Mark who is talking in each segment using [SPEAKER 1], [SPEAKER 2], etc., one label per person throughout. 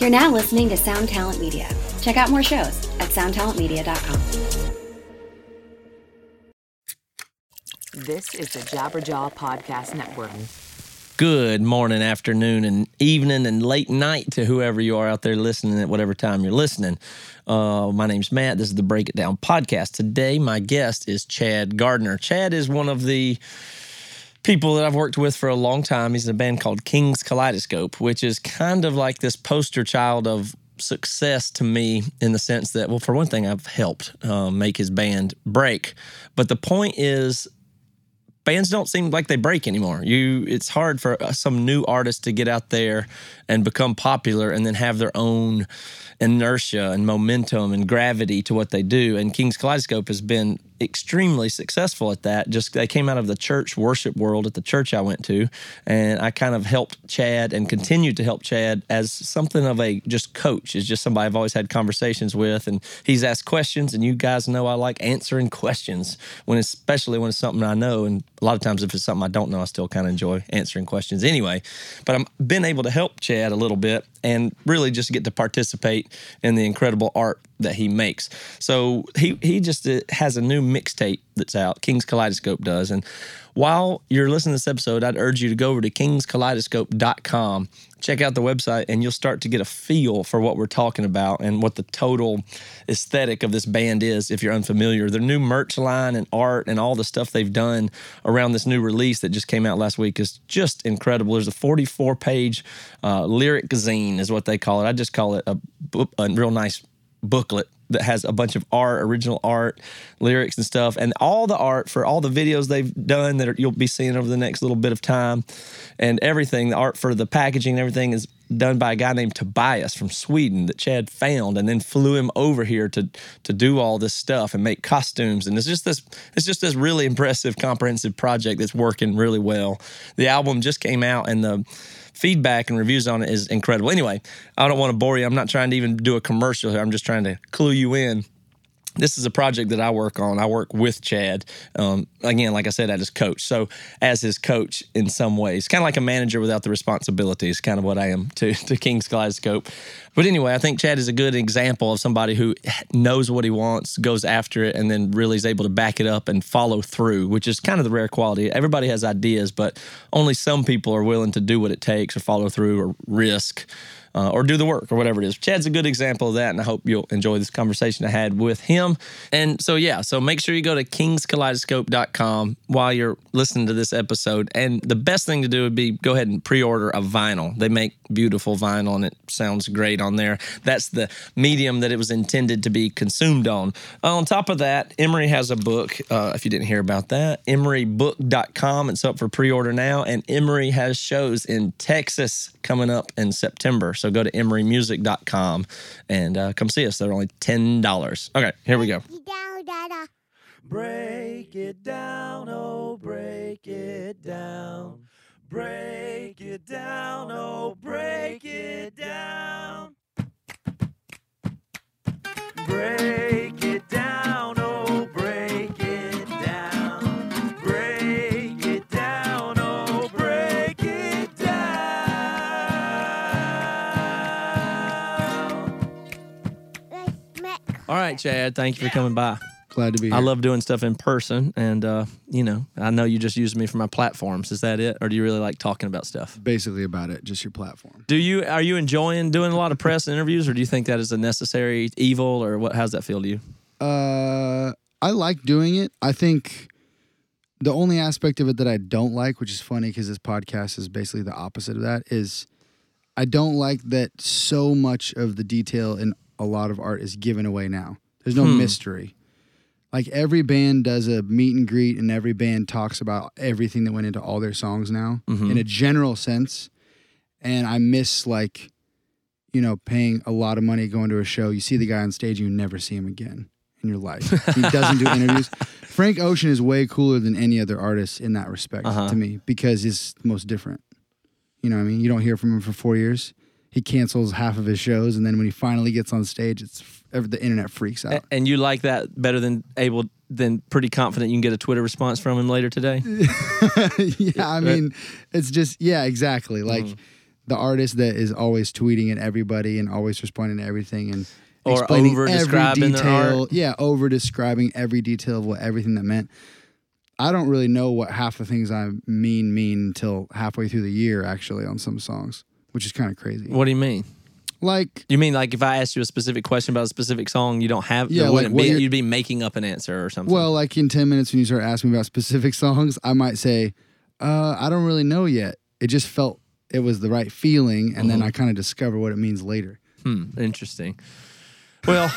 [SPEAKER 1] You're now listening to Sound Talent Media. Check out more shows at soundtalentmedia.com.
[SPEAKER 2] This is the Jabberjaw Podcast Network.
[SPEAKER 3] Good morning, afternoon, and evening, and late night to whoever you are out there listening at whatever time you're listening. My name's Matt. This is the Break It Down podcast. Today, my guest is Chad Gardner. Chad is one of the people that I've worked with for a long time. He's in a band called King's Kaleidoscope, which is kind of like this poster child of success to me in the sense that, well, for one thing, I've helped make his band break. But the point is, bands don't seem like they break anymore. It's hard for some new artist to get out there and become popular and then have their own inertia and momentum and gravity to what they do. And King's Kaleidoscope has been extremely successful at that. They came out of the church worship world at the church I went to, and I kind of helped Chad and continued to help Chad as something of a just coach. Is just somebody I've always had conversations with, and he's asked questions, and you guys know I like answering questions, especially when it's something I know, and a lot of times if it's something I don't know, I still kind of enjoy answering questions anyway. But I've been able to help Chad a little bit and really just get to participate in the incredible art that he makes. So he just has a new mixtape that's out, King's Kaleidoscope does. And while you're listening to this episode, I'd urge you to go over to kingskaleidoscope.com, check out the website, and you'll start to get a feel for what we're talking about and what the total aesthetic of this band is if you're unfamiliar. Their new merch line and art and all the stuff they've done around this new release that just came out last week is just incredible. There's a 44-page lyric zine is what they call it. I just call it a real nice booklet that has a bunch of art, original art, lyrics and stuff, and all the art for all the videos they've done that you'll be seeing over the next little bit of time, and everything, the art for the packaging and everything is done by a guy named Tobias from Sweden that Chad found and then flew him over here to do all this stuff and make costumes. And it's just this really impressive, comprehensive project that's working really well. The album just came out, and the feedback and reviews on it is incredible. Anyway, I don't want to bore you. I'm not trying to even do a commercial here. I'm just trying to clue you in. This is a project that I work on. I work with Chad. Again, like I said, I just coach. So as his coach in some ways, kind of like a manager without the responsibilities, kind of what I am to King's Kaleidoscope. But anyway, I think Chad is a good example of somebody who knows what he wants, goes after it, and then really is able to back it up and follow through, which is kind of the rare quality. Everybody has ideas, but only some people are willing to do what it takes or follow through or risk or do the work or whatever it is. Chad's a good example of that, and I hope you'll enjoy this conversation I had with him. And so, so make sure you go to kingskaleidoscope.com while you're listening to this episode. And the best thing to do would be go ahead and pre-order a vinyl. They make beautiful vinyl, and it sounds great on there. That's the medium that it was intended to be consumed on. On top of that, Emery has a book, if you didn't hear about that, emerybook.com. It's up for pre-order now, and Emery has shows in Texas coming up in September. So go to emerymusic.com and come see us. They're only $10. Okay, here we go.
[SPEAKER 4] Break it down, oh, break it down. Break it down, oh, break it down. Break it down, oh, break it down. Break it down, oh, break it down.
[SPEAKER 3] All right, Chad, thank you for coming by.
[SPEAKER 5] Glad to be here.
[SPEAKER 3] I love doing stuff in person, and, I know you just use me for my platforms. Is that it, or do you really like talking about stuff?
[SPEAKER 5] Basically about it, just your platform.
[SPEAKER 3] Are you enjoying doing a lot of press interviews, or do you think that is a necessary evil, or what? How's that feel to you?
[SPEAKER 5] I like doing it. I think the only aspect of it that I don't like, which is funny because this podcast is basically the opposite of that, is I don't like that so much of the detail in a lot of art is given away now. There's no mystery. Like every band does a meet and greet, and every band talks about everything that went into all their songs now in a general sense. And I miss paying a lot of money going to a show. You see the guy on stage, you never see him again in your life. He doesn't do interviews. Frank Ocean is way cooler than any other artist in that respect to me because he's the most different. You know what I mean? You don't hear from him for 4 years. He cancels half of his shows, and then when he finally gets on stage, the internet freaks out.
[SPEAKER 3] And you like that better than pretty confident you can get a Twitter response from him later today?
[SPEAKER 5] Yeah, I mean, it's just, yeah, exactly. Like, the artist that is always tweeting at everybody and always responding to everything and
[SPEAKER 3] Or
[SPEAKER 5] explaining
[SPEAKER 3] over-describing
[SPEAKER 5] every
[SPEAKER 3] their
[SPEAKER 5] detail.
[SPEAKER 3] art.
[SPEAKER 5] Yeah, over describing every detail of what everything that meant. I don't really know what half the things I mean until halfway through the year, actually, on some songs, which is kind of crazy.
[SPEAKER 3] What do you mean?
[SPEAKER 5] Like,
[SPEAKER 3] You mean like if I asked you a specific question about a specific song, you don't have,
[SPEAKER 5] Yeah,
[SPEAKER 3] there
[SPEAKER 5] like
[SPEAKER 3] wouldn't
[SPEAKER 5] what
[SPEAKER 3] be,
[SPEAKER 5] you're-
[SPEAKER 3] you'd be making up an answer or something.
[SPEAKER 5] well, like in 10 minutes when you start asking me about specific songs, I might say, I don't really know yet. It just felt it was the right feeling, and then I kind of discover what it means later.
[SPEAKER 3] Interesting. Well,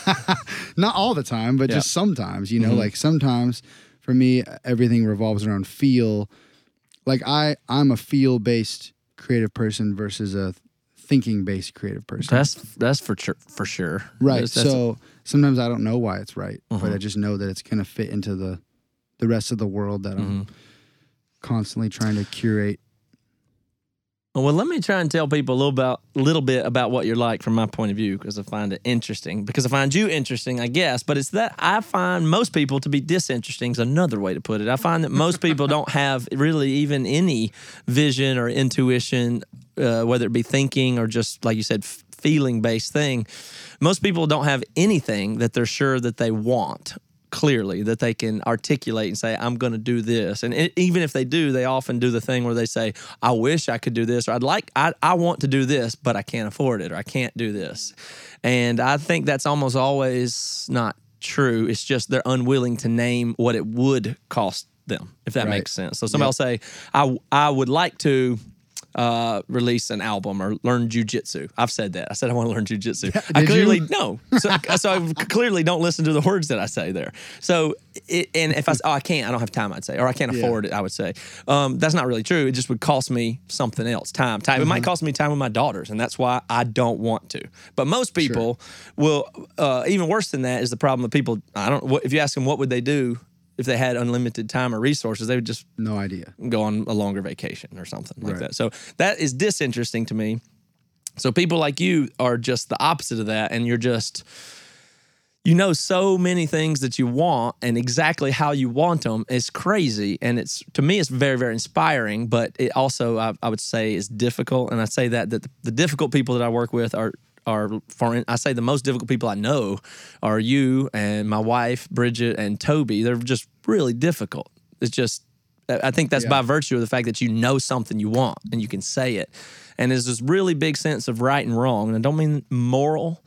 [SPEAKER 5] Not all the time, but
[SPEAKER 3] Yeah.
[SPEAKER 5] just sometimes, like sometimes for me, everything revolves around feel. Like I'm a feel-based creative person versus a thinking-based creative person.
[SPEAKER 3] that's for sure.
[SPEAKER 5] Right.
[SPEAKER 3] That's-
[SPEAKER 5] So sometimes I don't know why it's right, but I just know that it's going to fit into the rest of the world that I'm constantly trying to curate.
[SPEAKER 3] Well, let me try and tell people a little bit about what you're like from my point of view, because I find it interesting. Because I find you interesting, I guess, but it's that I find most people to be disinteresting is another way to put it. I find that most people don't have really even any vision or intuition, whether it be thinking or just, like you said, feeling-based thing. Most people don't have anything that they're sure that they want clearly, that they can articulate and say, I'm going to do this. And even if they do, they often do the thing where they say, I wish I could do this, or I want to do this, but I can't afford it, or I can't do this. And I think that's almost always not true. It's just they're unwilling to name what it would cost them, if that makes sense. So somebody will say, I would like to release an album or learn jujitsu. I've said that. I said I want to learn jujitsu. I clearly no. So I clearly don't listen to the words that I say there. So and if I say, I can't, I don't have time, I'd say, or I can't afford it, I would say. That's not really true. It just would cost me something else, time. It might cost me time with my daughters, and that's why I don't want to. But most people will. Even worse than that is the problem of people. If you ask them what would they do if they had unlimited time or resources, they would just
[SPEAKER 5] No idea.
[SPEAKER 3] go on a longer vacation or something like that. So that is disinteresting to me. So people like you are just the opposite of that, and you're just, so many things that you want and exactly how you want them is crazy. And to me, it's very, very inspiring, but it also, I would say, is difficult. And I say that the difficult people that I work with are I say the most difficult people I know are you and my wife, Bridget, and Toby. They're just really difficult. It's just, I think that's by virtue of the fact that you know something you want and you can say it. And there's this really big sense of right and wrong. And I don't mean moral.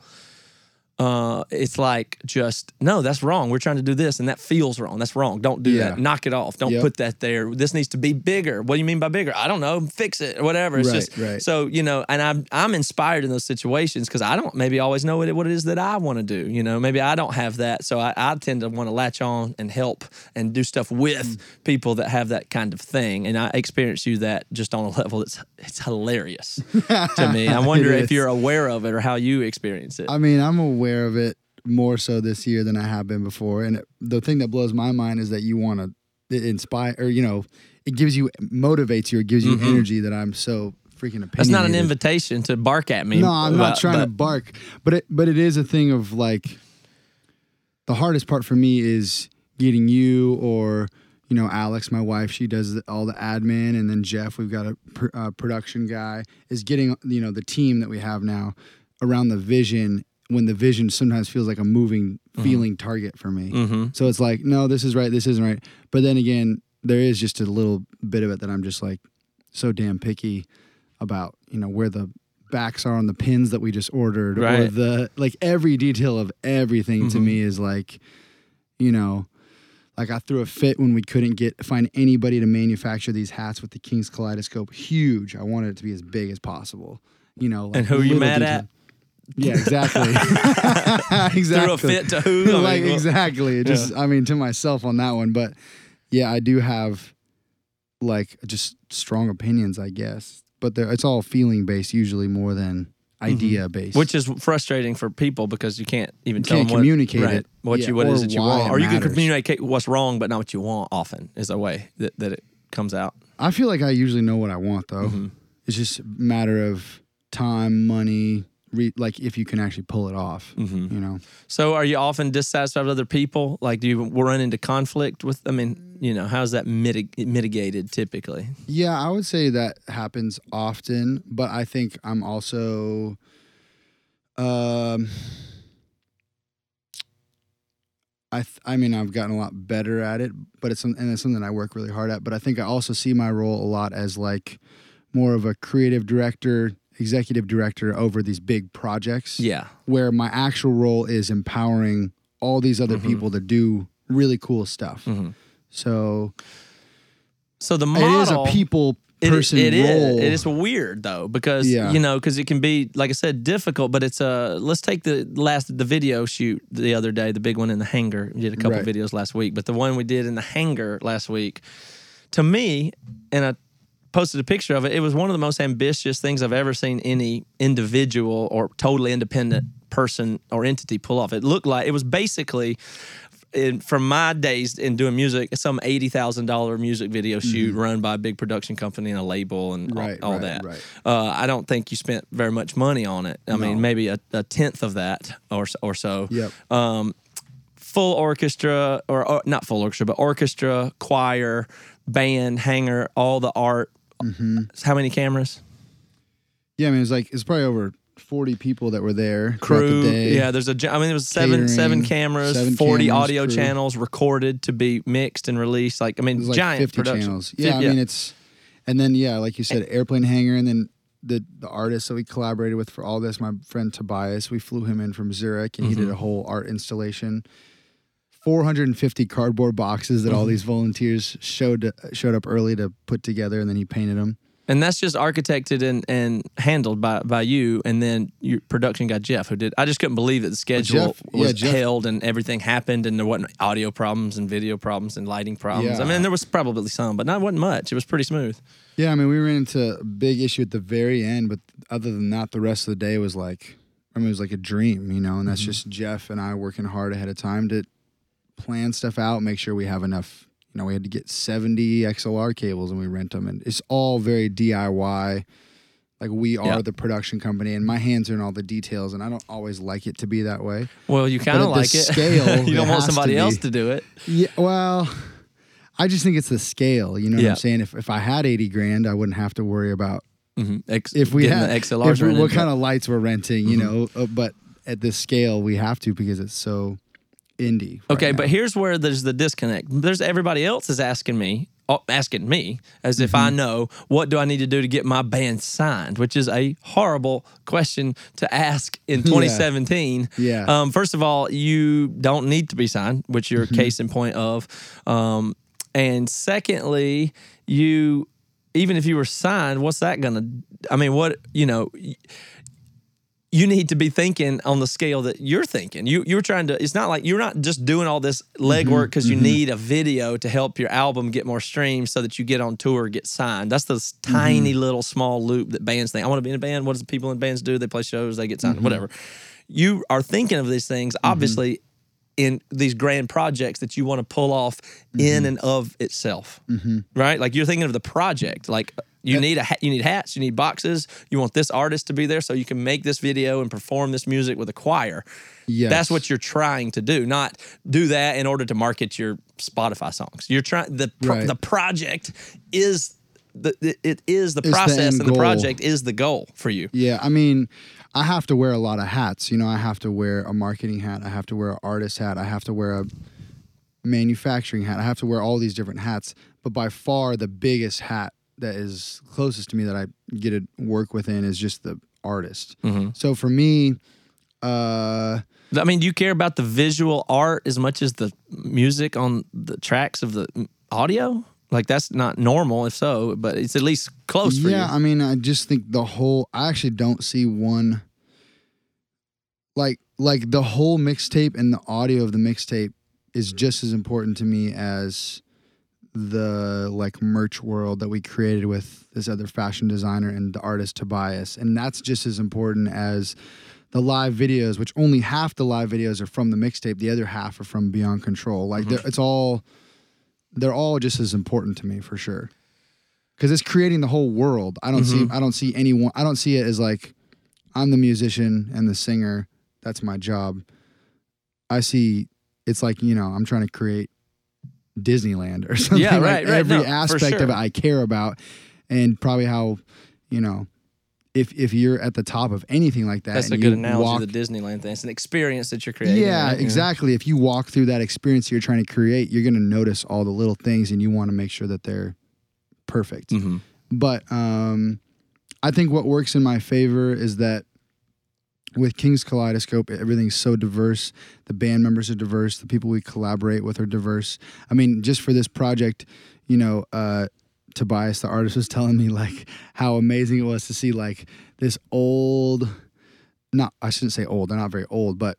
[SPEAKER 3] It's like just, no, that's wrong. We're trying to do this and that feels wrong. That's wrong. Don't do that. Knock it off. Don't put that there. This needs to be bigger. What do you mean by bigger? I don't know. Fix it or whatever. It's so, and I'm inspired in those situations because I don't maybe always know what it is that I want to do. Maybe I don't have that. So I tend to want to latch on and help and do stuff with people that have that kind of thing. And I experience you that just on a level it's hilarious to me. I wonder if you're aware of it or how you experience it.
[SPEAKER 5] I mean, I'm aware of it more so this year than I have been before. And the thing that blows my mind is that you want to inspire, or, it motivates you, it gives you energy that I'm so freaking opinionated.
[SPEAKER 3] That's not an invitation to bark at me.
[SPEAKER 5] No, I'm not trying to bark. But it is a thing of like, the hardest part for me is getting you or, Alex, my wife, she does all the admin. And then Jeff, we've got a production guy, is getting, the team that we have now around the vision, when the vision sometimes feels like a moving, feeling target for me. So it's like, no, this is right, this isn't right. But then again, there is just a little bit of it that I'm just like so damn picky about, where the backs are on the pins that we just ordered, or like every detail of everything to me is like, like I threw a fit when we couldn't find anybody to manufacture these hats with the King's Kaleidoscope. Huge. I wanted it to be as big as possible. Like,
[SPEAKER 3] and who are you mad at?
[SPEAKER 5] Yeah, exactly. Exactly.
[SPEAKER 3] Threw a fit to who?
[SPEAKER 5] Exactly. Just, to myself on that one. But yeah, I do have like just strong opinions, I guess. But it's all feeling based usually more than idea based.
[SPEAKER 3] Which is frustrating for people because you can't even tell them
[SPEAKER 5] communicate it.
[SPEAKER 3] What it is that you want. Or you can
[SPEAKER 5] matters.
[SPEAKER 3] communicate what's wrong, but not what you want often is a way that it comes out.
[SPEAKER 5] I feel like I usually know what I want though. It's just a matter of time, money, like if you can actually pull it off, you know.
[SPEAKER 3] So are you often dissatisfied with other people? Like, do you run into conflict with, I mean, you know, how's that mitigated typically?
[SPEAKER 5] Yeah, I would say that happens often, but I think I'm also, I mean, I've gotten a lot better at it, but it's something I work really hard at. But I think I also see my role a lot as like more of a creative director, executive director over these big projects.
[SPEAKER 3] Yeah.
[SPEAKER 5] Where my actual role is empowering all these other people to do really cool stuff. So
[SPEAKER 3] the model,
[SPEAKER 5] it is a people person role.
[SPEAKER 3] It is weird though, because you know, because it can be, like I said, difficult. But it's let's take the video shoot the other day, the big one in the hangar. We did a couple videos last week, but the one we did in the hangar last week, to me, and I posted a picture of it, it was one of the most ambitious things I've ever seen any individual or totally independent person or entity pull off. It looked like it was basically, from my days in doing music, some $80,000 music video shoot run by a big production company and a label and all that. I don't think you spent very much money on it. I mean, maybe a tenth of that or so.
[SPEAKER 5] Yep.
[SPEAKER 3] Full orchestra, or not full orchestra, but orchestra, choir, band, hangar, all the art. How many cameras?
[SPEAKER 5] Yeah, I mean, it's probably over 40 people that were there.
[SPEAKER 3] Crew,
[SPEAKER 5] the day.
[SPEAKER 3] yeah. There was seven cameras, 40 audio channels recorded to be mixed and released. Like, I mean,
[SPEAKER 5] like
[SPEAKER 3] giant
[SPEAKER 5] 50
[SPEAKER 3] production.
[SPEAKER 5] channels. Yeah, I mean, it's, and then like you said, airplane hangar, and then the artist that we collaborated with for all this, my friend Tobias, we flew him in from Zurich, and he did a whole art installation. 450 cardboard boxes that all these volunteers showed up early to put together, and then he painted them.
[SPEAKER 3] And that's just architected and handled by you, and then your production guy Jeff, who did. I just couldn't believe that the schedule was held and everything happened, and there wasn't audio problems and video problems and lighting problems.
[SPEAKER 5] Yeah.
[SPEAKER 3] I mean, there was probably some, but wasn't much. It was pretty smooth.
[SPEAKER 5] Yeah, I mean, we ran into a big issue at the very end, but other than that, the rest of the day was like, I mean, it was like a dream, you know. And that's just Jeff and I working hard ahead of time to plan stuff out, make sure we have enough. You know, we had to get 70 XLR cables and we rent them, and it's all very DIY. Like, we are the production company, and my hands are in all the details, and I don't always like it to be that way.
[SPEAKER 3] Well, you kind of like it.
[SPEAKER 5] Scale,
[SPEAKER 3] you don't want somebody else to do it.
[SPEAKER 5] Yeah, well, I just think it's the scale. You know what I'm saying? If I had 80 grand, I wouldn't have to worry about if we had
[SPEAKER 3] the XLRs
[SPEAKER 5] what kind of lights we're renting. You know, but at this scale, we have to, because it's so indie.
[SPEAKER 3] Okay, but here's where there's the disconnect. There's everybody else is asking me as if I know, what do I need to do to get my band signed, which is a horrible question to ask in 2017.
[SPEAKER 5] Yeah.
[SPEAKER 3] First of all, you don't need to be signed, which you're a case in point of. And secondly, even if you were signed, what's that going to, I mean, what, you know, you need to be thinking on the scale that you're thinking. You're trying to, it's not like you're not just doing all this legwork because you need a video to help your album get more streams so that you get on tour, get signed. That's the tiny little small loop that bands think. I want to be in a band. What does the people in bands do? They play shows, they get signed, whatever. You are thinking of these things, obviously, in these grand projects that you want to pull off in and of itself, right? Like, you're thinking of the project, like, you need hats, you need boxes, you want this artist to be there so you can make this video and perform this music with a choir.
[SPEAKER 5] Yes.
[SPEAKER 3] That's what you're trying to do, not do that in order to market your Spotify songs. You're trying, the project is the process, and the project is the goal for you.
[SPEAKER 5] Yeah, I mean, I have to wear a lot of hats. You know, I have to wear a marketing hat, I have to wear an artist hat, I have to wear a manufacturing hat, I have to wear all these different hats. But by far the biggest hat that is closest to me that I get to work within is just the artist. So for me,
[SPEAKER 3] I mean, do you care about the visual art as much as the music on the tracks of the audio? Like, that's not normal, if so, but it's at least close for you.
[SPEAKER 5] Yeah, I mean, I just think I actually don't see one, like the whole mixtape and the audio of the mixtape is just as important to me as the like merch world that we created with this other fashion designer and the artist Tobias. And that's just as important as the live videos, which only half the live videos are from the mixtape. The other half are from Beyond Control. Like they're all just as important to me, for sure. Cause it's creating the whole world. I don't see it as like I'm the musician and the singer. That's my job. I see it's like, I'm trying to create Disneyland or something.
[SPEAKER 3] Yeah,
[SPEAKER 5] like
[SPEAKER 3] right.
[SPEAKER 5] Every
[SPEAKER 3] No, for
[SPEAKER 5] aspect
[SPEAKER 3] sure.
[SPEAKER 5] of it I care about, and probably how, if you're at the top of anything like that,
[SPEAKER 3] That's
[SPEAKER 5] and
[SPEAKER 3] a good
[SPEAKER 5] you
[SPEAKER 3] analogy,
[SPEAKER 5] walk,
[SPEAKER 3] the Disneyland thing. It's an experience that you're creating.
[SPEAKER 5] yeah,
[SPEAKER 3] right?
[SPEAKER 5] exactly. If you walk through that experience you're trying to create, you're going to notice all the little things, and you want to make sure that they're perfect.
[SPEAKER 3] Mm-hmm.
[SPEAKER 5] But I think what works in my favor is that with King's Kaleidoscope, everything's so diverse. The band members are diverse. The people we collaborate with are diverse. I mean, just for this project, Tobias, the artist, was telling me like how amazing it was to see like this old, I shouldn't say old, they're not very old, but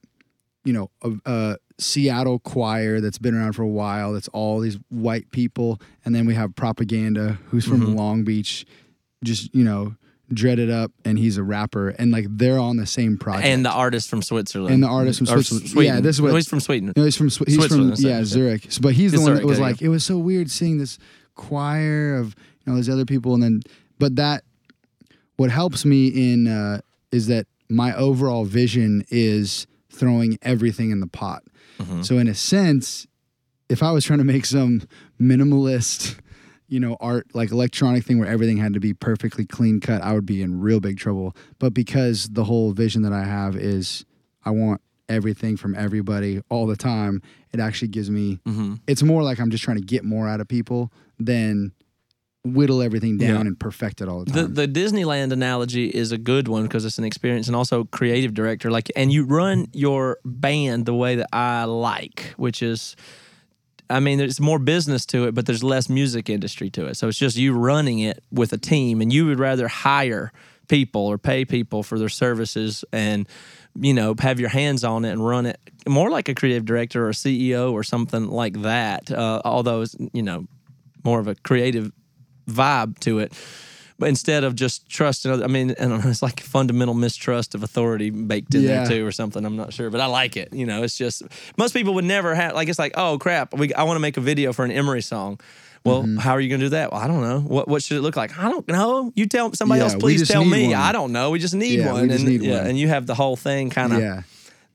[SPEAKER 5] a Seattle choir that's been around for a while. That's all these white people. And then we have Propaganda, who's from Long Beach, just, dreaded up, and he's a rapper, and like they're on the same project.
[SPEAKER 3] And the artist from Switzerland.
[SPEAKER 5] And the artist from
[SPEAKER 3] Or
[SPEAKER 5] Switzerland.
[SPEAKER 3] Sweden.
[SPEAKER 5] Yeah, this is what.
[SPEAKER 3] No, he's from Sweden.
[SPEAKER 5] No, he's from
[SPEAKER 3] Switzerland, sorry.
[SPEAKER 5] Zurich. But he's the
[SPEAKER 3] It's
[SPEAKER 5] one
[SPEAKER 3] Zurich,
[SPEAKER 5] that was
[SPEAKER 3] yeah,
[SPEAKER 5] like, it was so weird seeing this choir of these other people, and then but what helps me in is that my overall vision is throwing everything in the pot. So in a sense, if I was trying to make some minimalist, art, like electronic thing where everything had to be perfectly clean cut, I would be in real big trouble. But because the whole vision that I have is I want everything from everybody all the time, it actually gives me, it's more like I'm just trying to get more out of people than whittle everything down and perfect it all the time.
[SPEAKER 3] The Disneyland analogy is a good one because it's an experience, and also creative director. And you run your band the way that I like, which is, there's more business to it, but there's less music industry to it. So it's just you running it with a team, and you would rather hire people or pay people for their services and, have your hands on it and run it more like a creative director or a CEO or something like that. Although it's, more of a creative vibe to it. But instead of just trusting, I don't know, it's like fundamental mistrust of authority baked in there too or something. I'm not sure, but I like it. It's just, most people would never have, it's like, oh crap, I want to make a video for an Emery song. Well, how are you going to do that? Well, I don't know. What should it look like? I don't know. You tell somebody else, please tell me.
[SPEAKER 5] One.
[SPEAKER 3] I don't know. We just need one. And you have the whole thing kind of,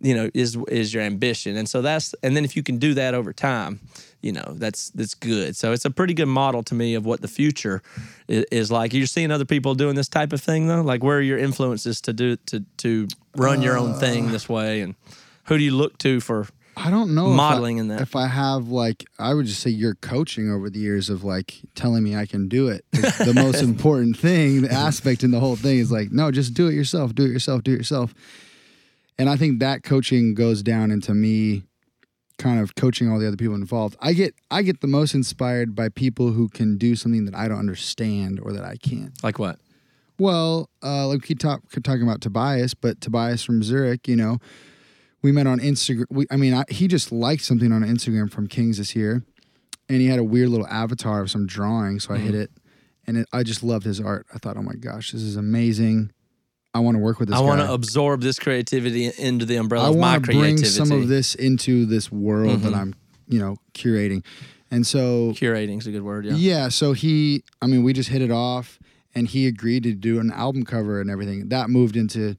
[SPEAKER 3] is your ambition. And so and then if you can do that over time, that's good. So it's a pretty good model to me of what the future is like. You're seeing other people doing this type of thing though? Like, where are your influences to run your own thing this way? And who do you look to for
[SPEAKER 5] I don't know
[SPEAKER 3] modeling in that?
[SPEAKER 5] If I have I would just say your coaching over the years of telling me I can do it. The most important thing, the aspect in the whole thing is no, just do it yourself, do it yourself, do it yourself. And I think that coaching goes down into me kind of coaching all the other people involved. I get the most inspired by people who can do something that I don't understand or that I can't.
[SPEAKER 3] Like what?
[SPEAKER 5] Well, we keep talking about Tobias, but Tobias from Zurich, we met on Instagram. He just liked something on Instagram from Kings this year, and he had a weird little avatar of some drawing, so I hit it, and I just loved his art. I thought, oh my gosh, this is amazing. I want to work with this guy.
[SPEAKER 3] I want to absorb this creativity into the umbrella of my
[SPEAKER 5] I want to
[SPEAKER 3] creativity.
[SPEAKER 5] bring some of this into this world that I'm, curating. And so...
[SPEAKER 3] Curating's a good word, yeah.
[SPEAKER 5] Yeah, so we just hit it off, and he agreed to do an album cover and everything. That moved into,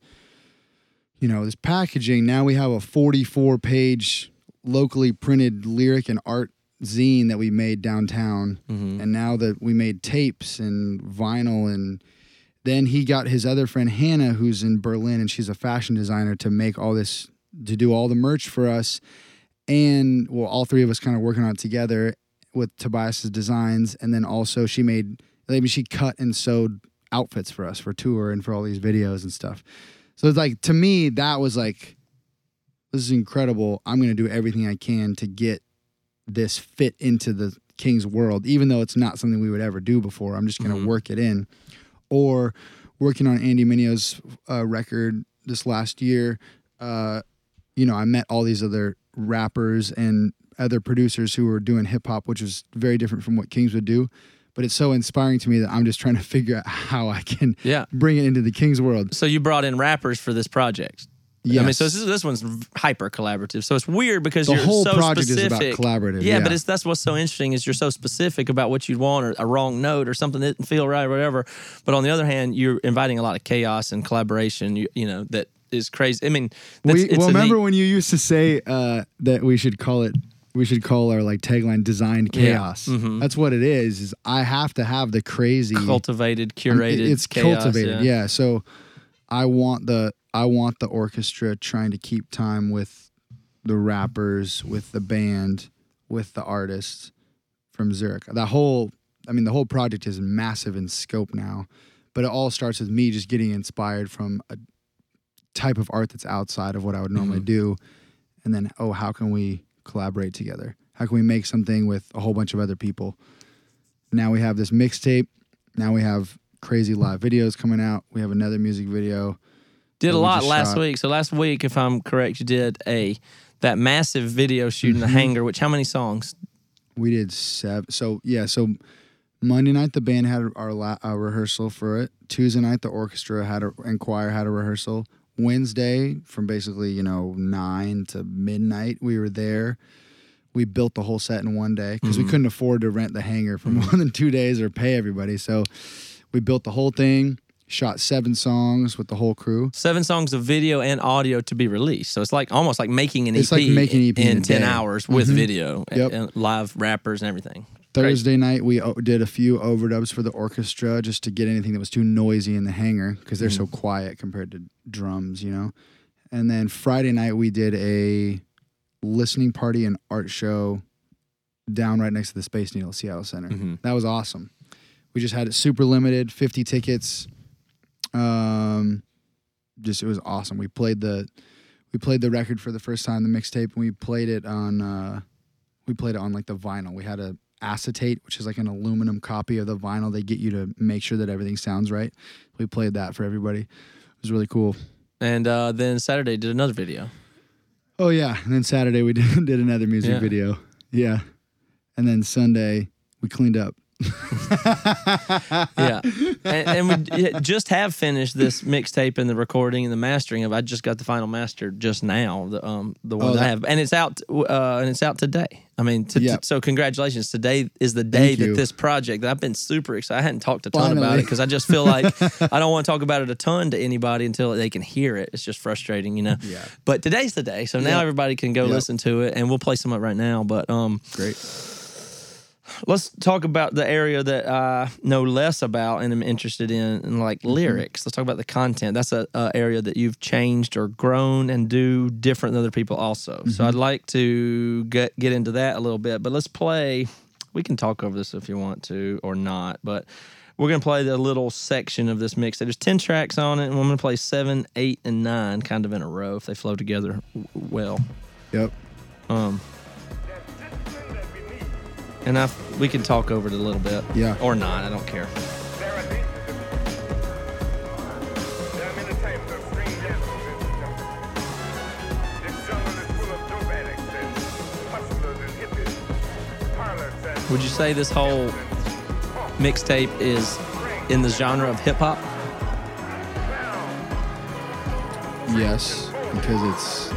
[SPEAKER 5] this packaging. Now we have a 44-page locally printed lyric and art zine that we made downtown. And now that we made tapes and vinyl, and then he got his other friend Hannah, who's in Berlin, and she's a fashion designer, to make all this, to do all the merch for us. And all three of us kind of working on it together with Tobias's designs. And then also she cut and sewed outfits for us for tour and for all these videos and stuff. So it's to me, that was this is incredible. I'm going to do everything I can to get this fit into the King's world, even though it's not something we would ever do before. I'm just going to work it in. Or working on Andy Mineo's record this last year, I met all these other rappers and other producers who were doing hip hop, which was very different from what Kings would do. But it's so inspiring to me that I'm just trying to figure out how I can bring it into the Kings world.
[SPEAKER 3] So you brought in rappers for this project? I mean,
[SPEAKER 5] Yes.
[SPEAKER 3] so this one's hyper collaborative. So it's weird because
[SPEAKER 5] The
[SPEAKER 3] you're
[SPEAKER 5] whole
[SPEAKER 3] so
[SPEAKER 5] project
[SPEAKER 3] specific.
[SPEAKER 5] is about collaborative.
[SPEAKER 3] Yeah, but that's what's so interesting is you're so specific about what you'd want, or a wrong note, or something that didn't feel right, or whatever. But on the other hand, you're inviting a lot of chaos and collaboration. You know that is crazy. I mean,
[SPEAKER 5] remember when you used to say that we should call our like tagline "Designed Chaos."
[SPEAKER 3] Yeah. Mm-hmm.
[SPEAKER 5] That's what it is. Is I have to have the crazy
[SPEAKER 3] cultivated, curated.
[SPEAKER 5] It's
[SPEAKER 3] chaos,
[SPEAKER 5] cultivated, yeah. So I want the orchestra trying to keep time with the rappers, with the band, with the artists from Zurich. The whole project is massive in scope now, but it all starts with me just getting inspired from a type of art that's outside of what I would normally do. And then, how can we collaborate together? How can we make something with a whole bunch of other people? Now we have this mixtape. Now we have crazy live videos coming out. We have another music video.
[SPEAKER 3] Did a lot last
[SPEAKER 5] shot.
[SPEAKER 3] week. So last week, if I'm correct, you did that massive video shoot in the hangar, which how many songs?
[SPEAKER 5] We did 7. So Monday night the band had our rehearsal for it. Tuesday night the orchestra and choir had a rehearsal. Wednesday from basically 9 to midnight we were there. We built the whole set in one day because we couldn't afford to rent the hangar for more than 2 days or pay everybody. So we built the whole thing. Shot 7 songs with the whole crew.
[SPEAKER 3] 7 songs of video and audio to be released. So it's like almost like making an EP,
[SPEAKER 5] like making an EP in
[SPEAKER 3] in
[SPEAKER 5] a
[SPEAKER 3] 10
[SPEAKER 5] day.
[SPEAKER 3] hours with video
[SPEAKER 5] Yep.
[SPEAKER 3] and live rappers and everything.
[SPEAKER 5] Thursday night we did a few overdubs for the orchestra just to get anything that was too noisy in the hangar because they're so quiet compared to drums, And then Friday night we did a listening party and art show down right next to the Space Needle Seattle Center. That was awesome. We just had it super limited, 50 tickets. It was awesome. We played the record for the first time, the mixtape, and we played it on like the vinyl. We had a acetate, which is like an aluminum copy of the vinyl they get you to make sure that everything sounds right. We played that for everybody. It was really cool.
[SPEAKER 3] And then Saturday did another video.
[SPEAKER 5] Oh yeah, and then Saturday we did another music video. Yeah, and then Sunday we cleaned up.
[SPEAKER 3] Yeah, and we just have finished this mixtape and the recording and the mastering of. I just got the final master just now, the one that I have, and it's out today. I mean, so congratulations! Today is the day that this project that I've been super excited. I hadn't talked a ton about it because I just feel like I don't want to talk about it a ton to anybody until they can hear it. It's just frustrating, Yeah. But today's the day, so now everybody can go listen to it, and we'll play some of it right now. But
[SPEAKER 5] great.
[SPEAKER 3] Let's talk about the area that I know less about and am interested in like lyrics. Let's talk about the content. That's a area that you've changed or grown and do different than other people also. So I'd like to get into that a little bit. But let's play. We can talk over this if you want to or not. But we're going to play the little section of this mix. There's 10 tracks on it, and I'm going to play 7, 8, and 9 kind of in a row if they flow together well.
[SPEAKER 5] Yep.
[SPEAKER 3] And we can talk over it a little bit.
[SPEAKER 5] Yeah.
[SPEAKER 3] Or not. I don't care. Would you say this whole mixtape is in the genre of hip-hop?
[SPEAKER 5] Yes, because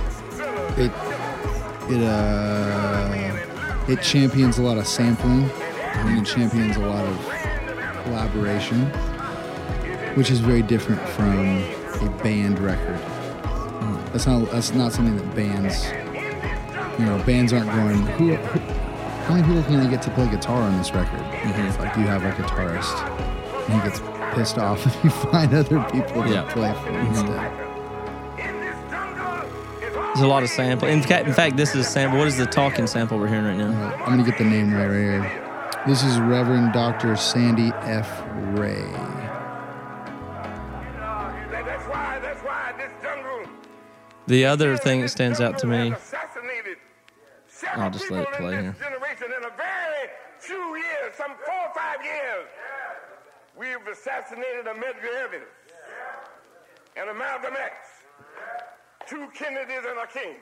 [SPEAKER 5] it champions a lot of sampling and it champions a lot of collaboration, which is very different from a band record. That's not something that bands aren't going, how many people can I get to play guitar on this record? It's like you have a guitarist and he gets pissed off if you find other people to play for instead.
[SPEAKER 3] There's a lot of sample. In fact, this is a sample. What is the talking sample we're hearing right now?
[SPEAKER 5] I'm going to get the name right here. This is Reverend Dr. Sandy F. Ray.
[SPEAKER 3] The other thing that stands out to me, I'll just let it play here.
[SPEAKER 6] In a very few years, some 4 or 5 years, we've assassinated a Medgar Evers and a Malcolm X. 2 Kennedys and a King.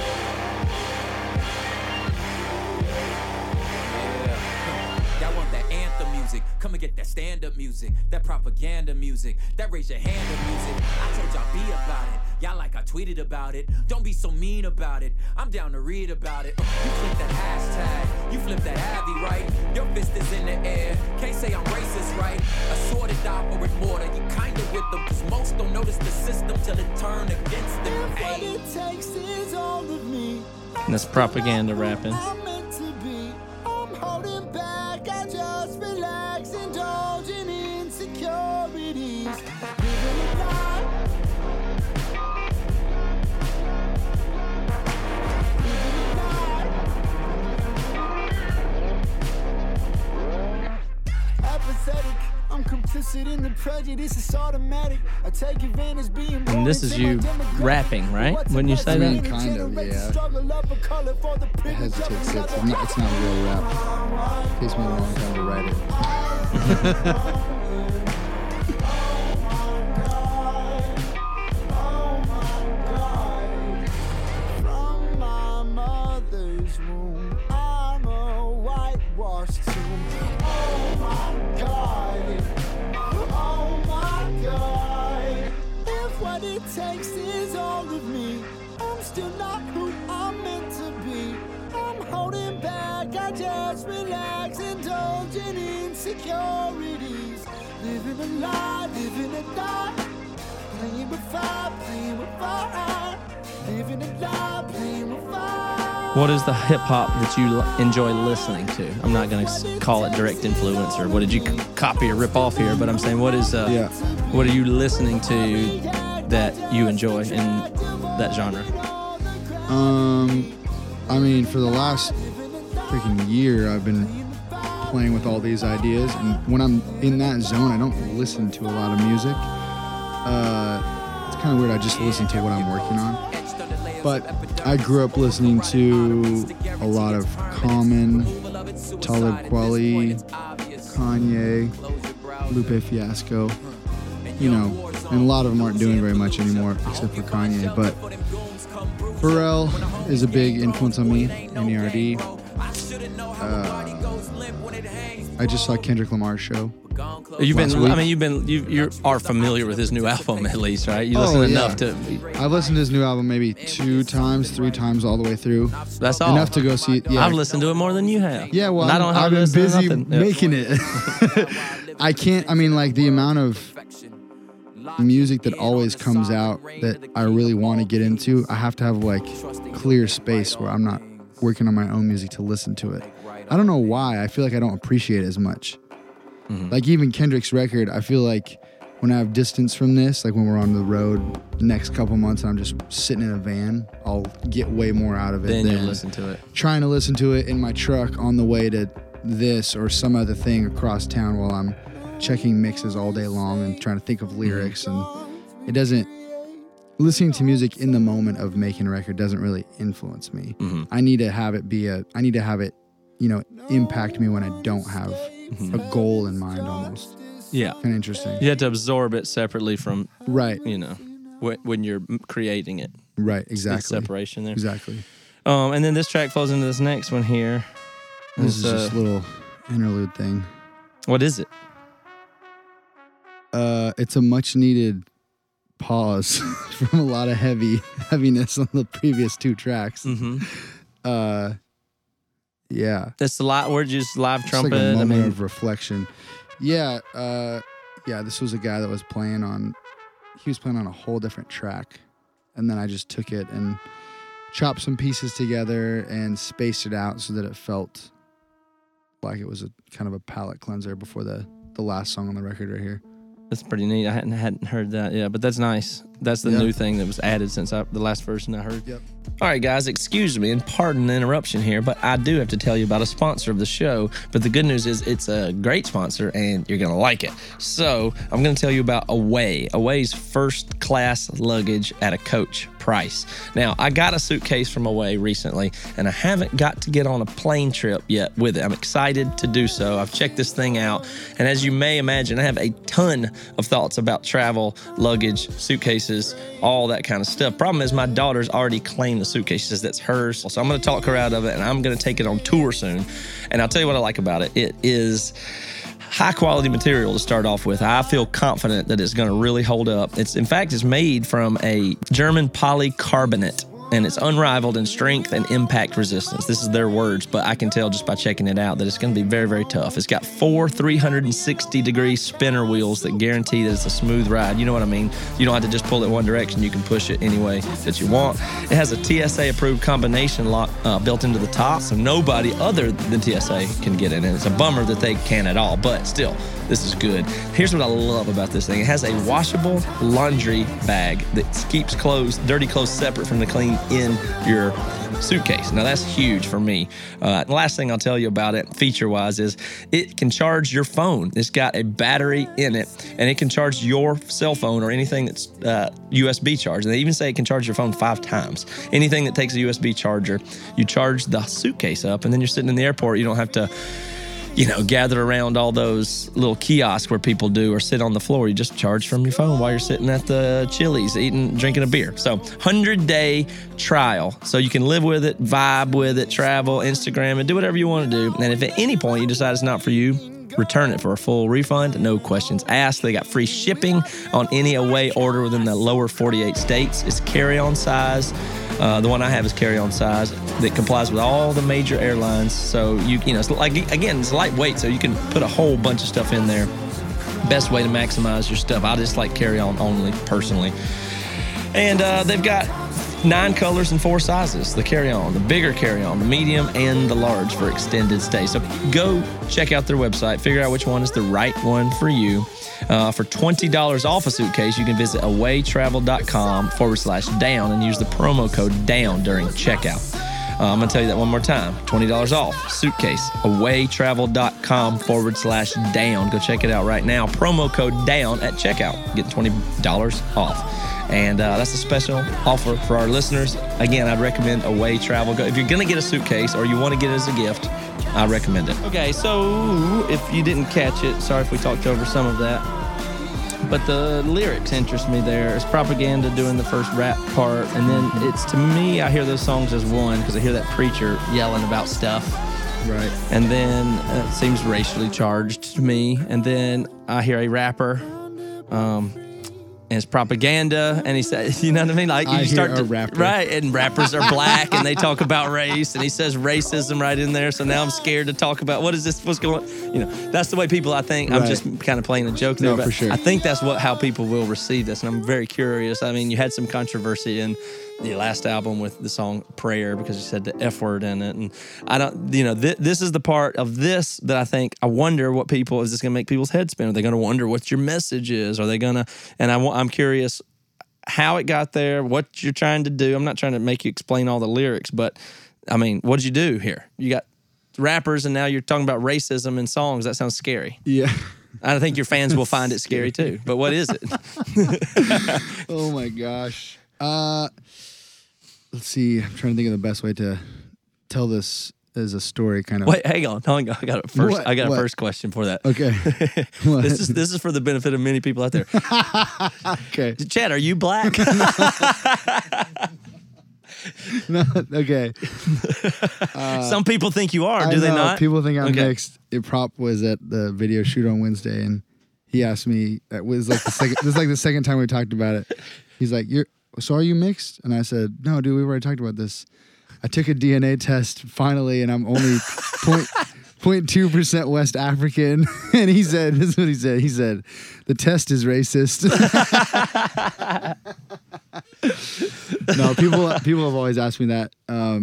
[SPEAKER 7] Y'all want that music. Come and get that stand-up music, that propaganda music, that raise your hand up music. I told y'all be about it. Y'all like I tweeted about it. Don't be so mean about it. I'm down to read about it. You click that hashtag, you flip that Abby, right? Your fist is in the air. Can't say I'm racist, right? Assorted operate border. You kinda with them, cause most don't notice the system till it turn against them.
[SPEAKER 4] What it takes is all of me.
[SPEAKER 3] And that's propaganda rapping.
[SPEAKER 4] I'm meant to be. I'm holding back. I just relax, indulging insecurities. Living a lie. Apathetic. I'm complicit in the prejudice. It's automatic. I take advantage being born.
[SPEAKER 3] And this is you rapping, right? Wouldn't you say
[SPEAKER 5] I mean,
[SPEAKER 3] that?
[SPEAKER 5] kind of, yeah. I hesitate to say it's not a real rap. It takes me a long time to write it.
[SPEAKER 4] From my mother's womb, I'm a whitewashed tomb. Oh my God. Oh my God. If what it takes is all of me, I'm still not who I'm meant to be. I'm holding back, I just relax, indulging insecurities. Living a lie, living a lie. Playing with fire, playing with fire. Living a lie, playing with fire.
[SPEAKER 3] What is the hip hop that you enjoy listening to? I'm not going to call it direct influence or what did you copy or rip off here, but I'm saying what is what are you listening to that you enjoy in that genre?
[SPEAKER 5] I mean, for the last freaking year, I've been playing with all these ideas, and when I'm in that zone, I don't listen to a lot of music. It's kind of weird. I just listen to what I'm working on. But I grew up listening to a lot of Common, Talib Kweli, Kanye, Lupe Fiasco, you know, and a lot of them aren't doing very much anymore except for Kanye. But Pharrell is a big influence on me, NERD. I just saw Kendrick Lamar's show.
[SPEAKER 3] You
[SPEAKER 5] week.
[SPEAKER 3] are familiar with his new album at least, right? You listen enough to.
[SPEAKER 5] I've listened to his new album maybe 2 times, 3 times all the way through.
[SPEAKER 3] That's all.
[SPEAKER 5] Enough to go see it. Yeah.
[SPEAKER 3] I've listened to it more than you have.
[SPEAKER 5] Yeah, well,
[SPEAKER 3] And I don't have
[SPEAKER 5] I've been
[SPEAKER 3] listened to
[SPEAKER 5] busy
[SPEAKER 3] nothing.
[SPEAKER 5] making it. I can't. I mean, like the amount of music that always comes out that I really want to get into, I have to have like clear space where I'm not working on my own music to listen to it. I don't know why. I feel like I don't appreciate it as much.
[SPEAKER 3] Mm-hmm.
[SPEAKER 5] Like even Kendrick's record, I feel like when I have distance from this, like when we're on the road the next couple months and I'm just sitting in a van, I'll get way more out of it
[SPEAKER 3] Then you
[SPEAKER 5] than
[SPEAKER 3] listen to it.
[SPEAKER 5] trying to listen to it in my truck on the way to this or some other thing across town while I'm checking mixes all day long and trying to think of lyrics. And it doesn't, listening to music in the moment of making a record doesn't really influence me.
[SPEAKER 3] Mm-hmm.
[SPEAKER 5] I need to have it you know, impact me when I don't have a goal in mind almost.
[SPEAKER 3] Yeah.
[SPEAKER 5] Kind of interesting.
[SPEAKER 3] You have to absorb it separately from,
[SPEAKER 5] Right.
[SPEAKER 3] you know, when you're creating it.
[SPEAKER 5] Right.
[SPEAKER 3] Big
[SPEAKER 5] Exactly.
[SPEAKER 3] separation there.
[SPEAKER 5] Exactly.
[SPEAKER 3] And then this track falls into this next one here.
[SPEAKER 5] This is just a little interlude thing.
[SPEAKER 3] What is it?
[SPEAKER 5] It's a much needed pause from a lot of heaviness on the previous 2 tracks.
[SPEAKER 3] Mm-hmm.
[SPEAKER 5] Yeah.
[SPEAKER 3] That's the we're just live
[SPEAKER 5] It's
[SPEAKER 3] trumpet.
[SPEAKER 5] like a moment of reflection. Yeah. This was a guy that was playing on a whole different track. And then I just took it and chopped some pieces together and spaced it out so that it felt like it was a kind of a palate cleanser before the last song on the record right here.
[SPEAKER 3] That's pretty neat. I hadn't heard that. Yeah, but that's nice. That's the new thing that was added since the last version I heard.
[SPEAKER 5] Yep.
[SPEAKER 3] All right, guys, excuse me and pardon the interruption here, but I do have to tell you about a sponsor of the show. But the good news is it's a great sponsor and you're going to like it. So I'm going to tell you about Away. Away's first class luggage at a coach price. Now, I got a suitcase from Away recently and I haven't got to get on a plane trip yet with it. I'm excited to do so. I've checked this thing out. And as you may imagine, I have a ton of thoughts about travel, luggage, suitcases, all that kind of stuff. Problem is my daughter's already claimed the suitcase. She says that's hers. So I'm going to talk her out of it and I'm going to take it on tour soon. And I'll tell you what I like about it. It is, high quality material to start off with. I feel confident that it's going to really hold up. In fact, it's made from a German polycarbonate, and it's unrivaled in strength and impact resistance. This is their words, but I can tell just by checking it out that it's going to be very, very tough. It's got 4 360-degree spinner wheels that guarantee that it's a smooth ride. You know what I mean? You don't have to just pull it one direction. You can push it any way that you want. It has a TSA-approved combination lock built into the top, so nobody other than TSA can get in it. It's a bummer that they can't at all, but still, this is good. Here's what I love about this thing. It has a washable laundry bag that keeps dirty clothes separate from the clean in your suitcase. Now, that's huge for me. The last thing I'll tell you about it, feature-wise, is it can charge your phone. It's got a battery in it, and it can charge your cell phone or anything that's USB charged. And they even say it can charge your phone 5 times. Anything that takes a USB charger, you charge the suitcase up, and then you're sitting in the airport. You don't have to gather around all those little kiosks where people do or sit on the floor. You just charge from your phone while you're sitting at the Chili's drinking a beer. So 100-day trial. So you can live with it, vibe with it, travel, Instagram, and do whatever you want to do. And if at any point you decide it's not for you, return it for a full refund, no questions asked. They got free shipping on any away order within the lower 48 states. It's carry-on size. The one I have is carry-on size that complies with all the major airlines. So it's it's lightweight, so you can put a whole bunch of stuff in there. Best way to maximize your stuff. I just like carry-on only personally. And they've got 9 colors and 4 sizes. The carry-on, the bigger carry-on, the medium, and the large for extended stay. So go check out their website, figure out which one is the right one for you. For $20 off a suitcase, you can visit awaytravel.com/down and use the promo code DOWN during checkout. I'm going to tell you that one more time. $20 off suitcase, awaytravel.com/down. Go check it out right now. Promo code DOWN at checkout. Get $20 off. And that's a special offer for our listeners. Again, I'd recommend Away Travel. If you're going to get a suitcase or you want to get it as a gift, I recommend it. Okay, so if you didn't catch it, sorry if we talked over some of that, but the lyrics interest me there. It's Propaganda doing the first rap part, and then it's, to me, I hear those songs as one because I hear that preacher yelling about stuff.
[SPEAKER 5] Right.
[SPEAKER 3] And then it seems racially charged to me. And then I hear a rapper, and it's Propaganda, and he said, you know what I mean? Like, you start to,
[SPEAKER 5] rapper.
[SPEAKER 3] right? And rappers are black, and they talk about race, and he says racism right in there. So now I'm scared to talk about what is this? What's going on? That's the way people. I think I'm just kind of playing a joke there,
[SPEAKER 5] No,
[SPEAKER 3] but
[SPEAKER 5] for sure.
[SPEAKER 3] I think that's how people will receive this, and I'm very curious. I mean, you had some controversy in the last album with the song Prayer because you said the F word in it. And I don't, this is the part of this that I wonder what people, is this going to make people's heads spin? Are they going to wonder what your message is? Are they going to, and I'm curious how it got there, what you're trying to do. I'm not trying to make you explain all the lyrics, but I mean, what did you do here? You got rappers and now you're talking about racism in songs. That sounds scary.
[SPEAKER 5] Yeah.
[SPEAKER 3] I think your fans will find it scary too, but what is it?
[SPEAKER 5] Oh my gosh. Let's see. I'm trying to think of the best way to tell this as a story, kind of.
[SPEAKER 3] Wait, hang on. I got a first.
[SPEAKER 5] What?
[SPEAKER 3] I got a
[SPEAKER 5] What?
[SPEAKER 3] first question for that.
[SPEAKER 5] Okay. What?
[SPEAKER 3] This is for the benefit of many people out there.
[SPEAKER 5] Okay.
[SPEAKER 3] Chad, are you black?
[SPEAKER 5] No, okay.
[SPEAKER 3] Some people think you are.
[SPEAKER 5] I
[SPEAKER 3] Do they
[SPEAKER 5] know,
[SPEAKER 3] not?
[SPEAKER 5] People think I'm
[SPEAKER 3] Okay.
[SPEAKER 5] mixed. Prop was at the video shoot on Wednesday, and he asked me. It was like the second. This is like the second time we talked about it. He's like, "So are you mixed?" And I said, "No, dude. We already talked about this. I took a DNA test finally, and I'm only 0.2% West African." And he said, "This is what he said. He said, the test is racist." No, people have always asked me that.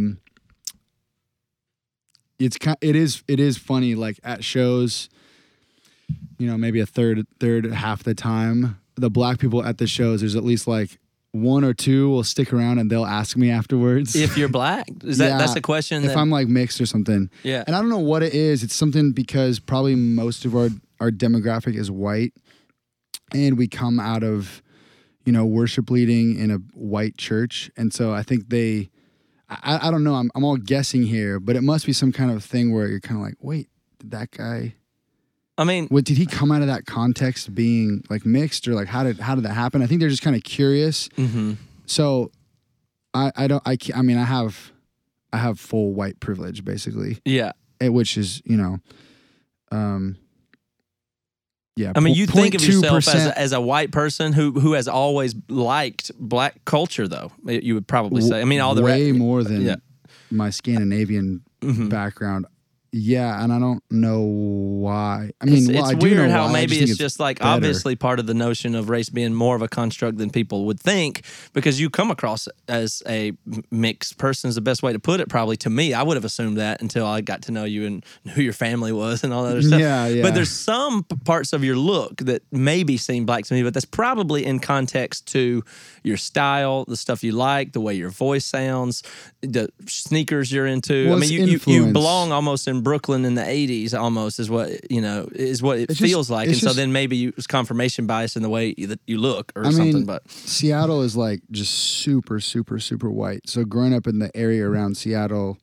[SPEAKER 5] It is funny. Like at shows, maybe a third half the time, the black people at the shows, there's at least like 1 or 2 will stick around and they'll ask me afterwards.
[SPEAKER 3] If you're black, that's a question.
[SPEAKER 5] If I'm like mixed or something.
[SPEAKER 3] Yeah.
[SPEAKER 5] And I don't know what it is. It's something because probably most of our demographic is white, and we come out of worship leading in a white church, and so I think I don't know. I'm all guessing here, but it must be some kind of thing where you're kind of like, wait, did that guy?
[SPEAKER 3] I mean,
[SPEAKER 5] did he come out of that context being like mixed, or like how did that happen? I think they're just kind of curious.
[SPEAKER 3] Mm-hmm.
[SPEAKER 5] So I have full white privilege basically.
[SPEAKER 3] Yeah.
[SPEAKER 5] Which is Yeah,
[SPEAKER 3] I mean, you think of yourself
[SPEAKER 5] 0.2%.
[SPEAKER 3] as a white person who has always liked black culture, though. You would probably say. I mean, all the
[SPEAKER 5] way more than
[SPEAKER 3] yeah.
[SPEAKER 5] my Scandinavian background. Yeah, and I don't know why. I mean,
[SPEAKER 3] It's
[SPEAKER 5] I do
[SPEAKER 3] weird
[SPEAKER 5] know
[SPEAKER 3] how
[SPEAKER 5] why. I
[SPEAKER 3] maybe
[SPEAKER 5] think
[SPEAKER 3] it's just like
[SPEAKER 5] better.
[SPEAKER 3] obviously part of the notion of race being more of a construct than people would think, because you come across as a mixed person is the best way to put it. Probably to me, I would have assumed that until I got to know you and who your family was and all that other stuff.
[SPEAKER 5] Yeah.
[SPEAKER 3] But there's some parts of your look that maybe seem black to me, but that's probably in context to your style, the stuff you like, the way your voice sounds, the sneakers you're into.
[SPEAKER 5] Well,
[SPEAKER 3] I
[SPEAKER 5] it's
[SPEAKER 3] mean, you
[SPEAKER 5] influence.
[SPEAKER 3] belong almost in Brooklyn in the 80s almost is what, is what it
[SPEAKER 5] It's just-
[SPEAKER 3] feels like.
[SPEAKER 5] it's
[SPEAKER 3] And so
[SPEAKER 5] just-
[SPEAKER 3] then maybe it's confirmation bias in the way that you look or
[SPEAKER 5] I
[SPEAKER 3] something.
[SPEAKER 5] mean,
[SPEAKER 3] But
[SPEAKER 5] Seattle is like just super, super, super white. So growing up in the area around Seattle,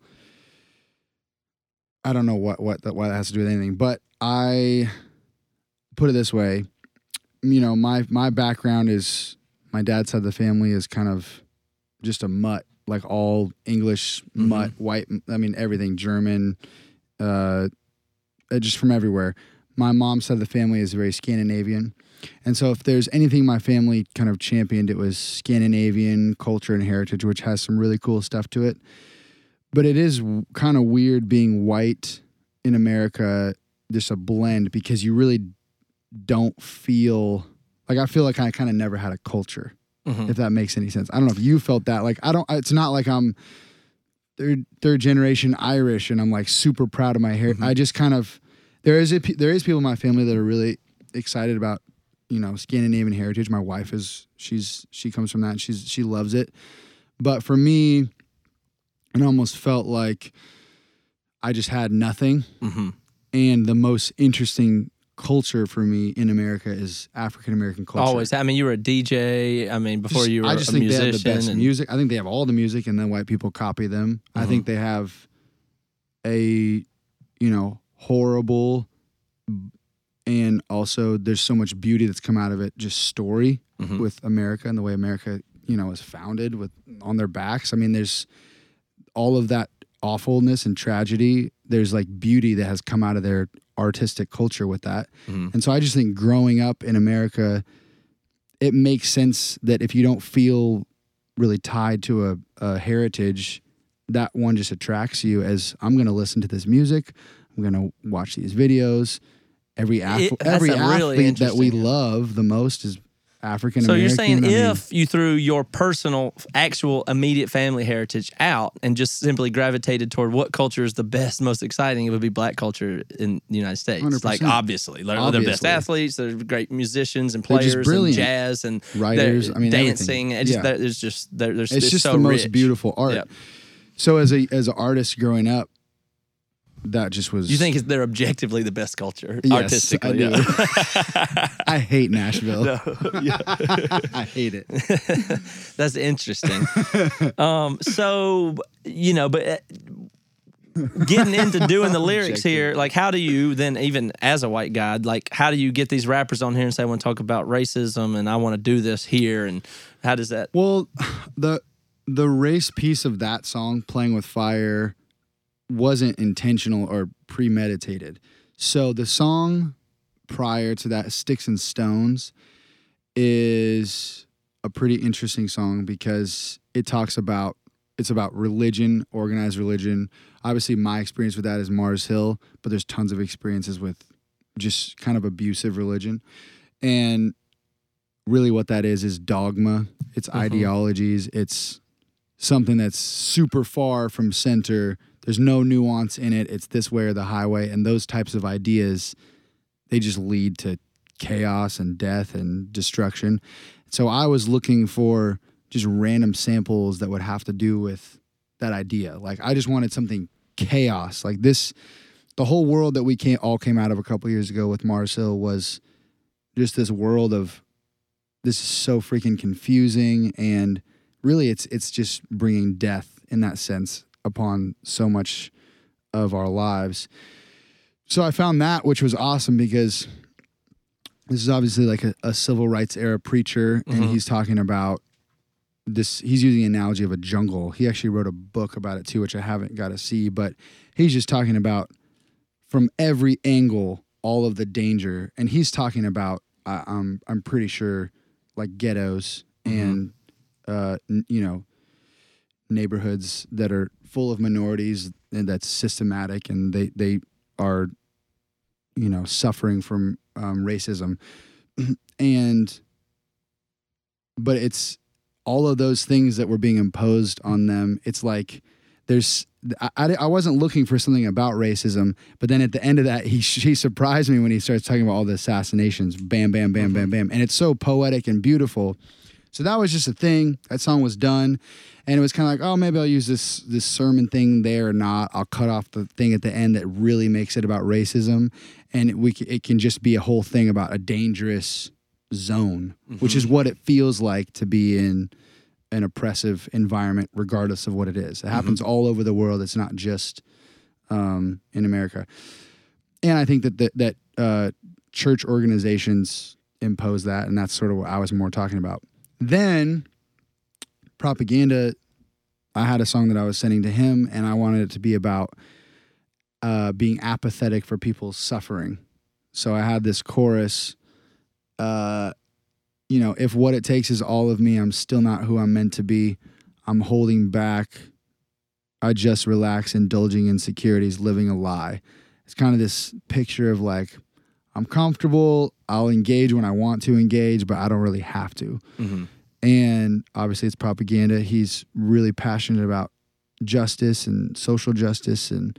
[SPEAKER 5] I don't know why that has to do with anything, but I put it this way, my background is my dad's side of the family is kind of just a mutt, like all English mutt, white. I mean, everything German, just from everywhere. My mom's side of the family is very Scandinavian. And so if there's anything my family kind of championed, it was Scandinavian culture and heritage, which has some really cool stuff to it. But it is kind of weird being white in America, just a blend, because you really don't feel like, I feel like I kind of never had a culture, if that makes any sense. I don't know if you felt that. Like, it's not like I'm third generation Irish and I'm like super proud of my hair. I just kind of, there is people in my family that are really excited about, Scandinavian heritage. My wife she comes from that and she loves it. But for me, it almost felt like I just had nothing. And the most interesting culture for me in America is African American culture.
[SPEAKER 3] always, I mean, you were a DJ. I mean, before you were
[SPEAKER 5] I just
[SPEAKER 3] a
[SPEAKER 5] think
[SPEAKER 3] musician.
[SPEAKER 5] they have the best
[SPEAKER 3] and-
[SPEAKER 5] music. I think they have all the music, and then white people copy them. I think they have a, horrible, and also there's so much beauty that's come out of it. Just story with America and the way America, is founded on their backs. I mean, there's all of that awfulness and tragedy. There's like beauty that has come out of their artistic culture with that. And so I just think growing up in America, it makes sense that if you don't feel really tied to a heritage, that one just attracts you as I'm going to listen to this music. I'm going to watch these videos. Every
[SPEAKER 3] That's
[SPEAKER 5] athlete
[SPEAKER 3] a really
[SPEAKER 5] that we
[SPEAKER 3] interesting-
[SPEAKER 5] love the most is African
[SPEAKER 3] So
[SPEAKER 5] American.
[SPEAKER 3] you're saying
[SPEAKER 5] I mean,
[SPEAKER 3] if you threw your personal, actual, immediate family heritage out and just simply gravitated toward what culture is the best, most exciting, it would be black culture in the United States.
[SPEAKER 5] 100%.
[SPEAKER 3] Like, obviously. They're the best
[SPEAKER 5] Obviously.
[SPEAKER 3] athletes, they're great musicians and
[SPEAKER 5] They're just
[SPEAKER 3] players and
[SPEAKER 5] brilliant.
[SPEAKER 3] jazz and
[SPEAKER 5] Writers,
[SPEAKER 3] they're
[SPEAKER 5] I mean,
[SPEAKER 3] dancing.
[SPEAKER 5] everything.
[SPEAKER 3] There's
[SPEAKER 5] it's just
[SPEAKER 3] so
[SPEAKER 5] the most
[SPEAKER 3] rich.
[SPEAKER 5] beautiful art.
[SPEAKER 3] Yep.
[SPEAKER 5] So as an artist growing up, that just was.
[SPEAKER 3] You think they're objectively the best culture,
[SPEAKER 5] Yes,
[SPEAKER 3] artistically?
[SPEAKER 5] I do.
[SPEAKER 3] Yeah.
[SPEAKER 5] I hate Nashville. I hate it.
[SPEAKER 3] That's interesting. So, but getting into doing the lyrics here, like, how do you then, even as a white guy, like, how do you get these rappers on here and say, I want to talk about racism and I want to do this here? And how does that?
[SPEAKER 5] Well, the race piece of that song, Playing with Fire, wasn't intentional or premeditated. So the song prior to that, Sticks and Stones, is a pretty interesting song because it's about religion, organized religion. Obviously, my experience with that is Mars Hill, but there's tons of experiences with just kind of abusive religion. And really what that is dogma. It's ideologies. It's something that's super far from center. There's no nuance in it. It's this way or the highway. And those types of ideas, they just lead to chaos and death and destruction. So I was looking for just random samples that would have to do with that idea. Like, I just wanted something chaos. Like this, the whole world that we all came out of a couple years ago with Mars Hill was just this world of, this is so freaking confusing. And really it's just bringing death in that sense upon so much of our lives. So I found that, which was awesome because this is obviously like a civil rights era preacher, and he's talking about this. He's using the analogy of a jungle. He actually wrote a book about it too, which I haven't got to see, but he's just talking about from every angle all of the danger, and he's talking about I'm pretty sure like ghettos and neighborhoods that are full of minorities and that's systematic, and they are suffering from racism, but it's all of those things that were being imposed on them. It's like I wasn't looking for something about racism, but then at the end of that, he surprised me when he starts talking about all the assassinations, bam, bam, bam, bam, bam. And it's so poetic and beautiful. So that was just a thing. That song was done. And it was kind of like, oh, maybe I'll use this sermon thing there or not. I'll cut off the thing at the end that really makes it about racism. And it can just be a whole thing about a dangerous zone, which is what it feels like to be in an oppressive environment, regardless of what it is. It happens all over the world. It's not just in America. And I think that church organizations impose that, and that's sort of what I was more talking about. Then Propaganda, I had a song that I was sending to him, and I wanted it to be about being apathetic for people's suffering. So I had this chorus, if what it takes is all of me, I'm still not who I'm meant to be. I'm holding back. I just relax, indulging insecurities, living a lie. It's kind of this picture of like, I'm comfortable. I'll engage when I want to engage, but I don't really have to. And obviously it's Propaganda. He's really passionate about justice and social justice. And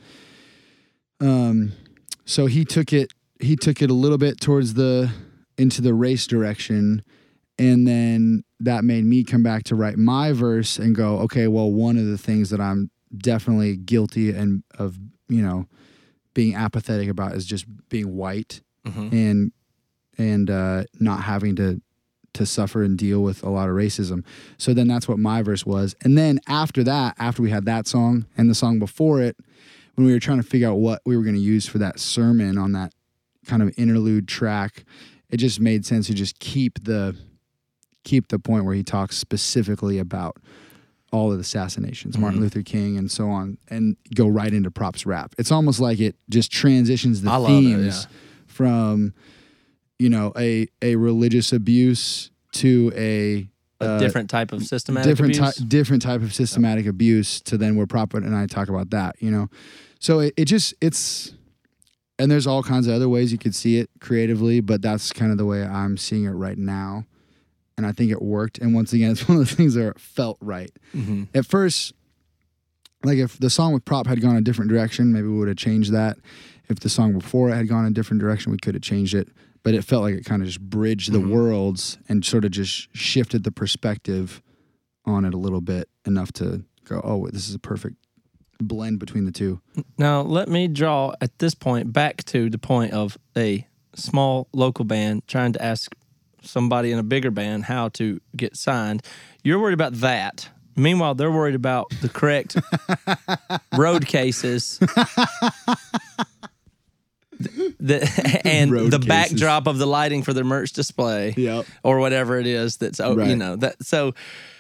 [SPEAKER 5] so he took it a little bit towards into the race direction. And then that made me come back to write my verse and go, okay, well, one of the things that I'm definitely guilty of being apathetic about is just being white and not having to suffer and deal with a lot of racism. So then that's what my verse was. And then after that, after we had that song and the song before it, when we were trying to figure out what we were going to use for that sermon on that kind of interlude track, it just made sense to just keep the point where he talks specifically about all of the assassinations, Martin Luther King and so on, and go right into Prop's rap. It's almost like it just transitions the themes from, a religious abuse to a
[SPEAKER 3] different type of systematic abuse.
[SPEAKER 5] Different type of systematic abuse to then where Prop and I talk about that, So it's, and there's all kinds of other ways you could see it creatively, but that's kind of the way I'm seeing it right now. And I think it worked. And once again, it's one of the things that felt right. At first, like if the song with Prop had gone a different direction, maybe we would have changed that. If the song before it had gone a different direction, we could have changed it. But it felt like it kind of just bridged the worlds and sort of just shifted the perspective on it a little bit, enough to go, oh, this is a perfect blend between the two.
[SPEAKER 3] Now, let me draw at this point back to the point of a small local band trying to ask somebody in a bigger band how to get signed. You're worried about that. Meanwhile, they're worried about the correct road cases and road the cases. Backdrop of the lighting for their merch display, or whatever it is. That's that. So,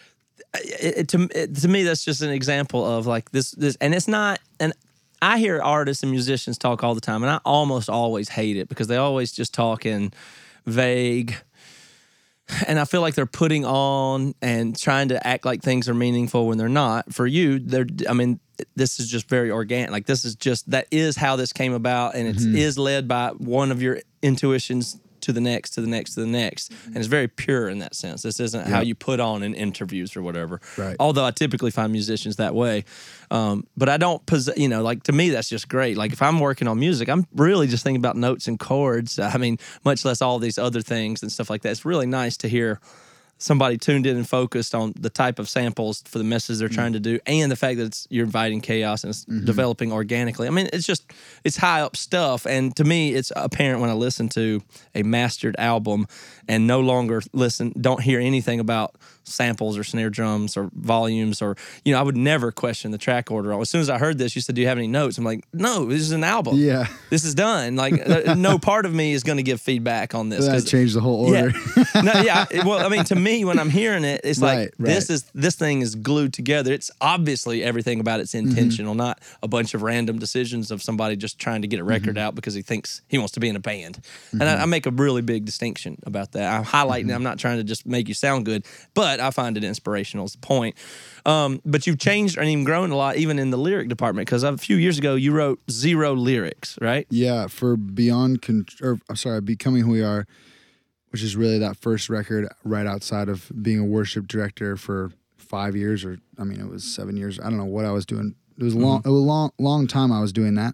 [SPEAKER 3] to me, that's just an example of like this, and it's not. And I hear artists and musicians talk all the time, and I almost always hate it because they always just talk in vague. And I feel like they're putting on and trying to act like things are meaningful when they're not. For you, this is just very organic. Like that is how this came about, and it is led by one of your intuitions to the next, to the next, to the next. And it's very pure in that sense. This isn't how you put on in interviews or whatever. Right. Although I typically find musicians that way. But I don't, like to me, that's just great. Like if I'm working on music, I'm really just thinking about notes and chords. Much less all these other things and stuff like that. It's really nice to hear somebody tuned in and focused on the type of samples for the message they're trying to do, and the fact that you're inviting chaos and it's developing organically. I mean, it's high up stuff, and to me, it's apparent when I listen to a mastered album and no longer don't hear anything about samples or snare drums or volumes or, I would never question the track order. As soon as I heard this, you said, do you have any notes? I'm like, no, this is an album. Yeah. This is done. Like, no part of me is going to give feedback on this.
[SPEAKER 5] That changed the whole order.
[SPEAKER 3] Well, to me, me, when I'm hearing it, it's like
[SPEAKER 5] Right.
[SPEAKER 3] this thing is glued together. It's obviously everything about it's intentional, not a bunch of random decisions of somebody just trying to get a record out because he thinks he wants to be in a band. And I make a really big distinction about that. I'm highlighting. I'm not trying to just make you sound good, but I find it inspirational is the point. But you've changed and even grown a lot, even in the lyric department, because a few years ago you wrote 0 lyrics, right?
[SPEAKER 5] Yeah, for Becoming Who We Are, which is really that first record right outside of being a worship director for 5 years, or I mean, it was 7 years. I don't know what I was doing. It was a long time I was doing that.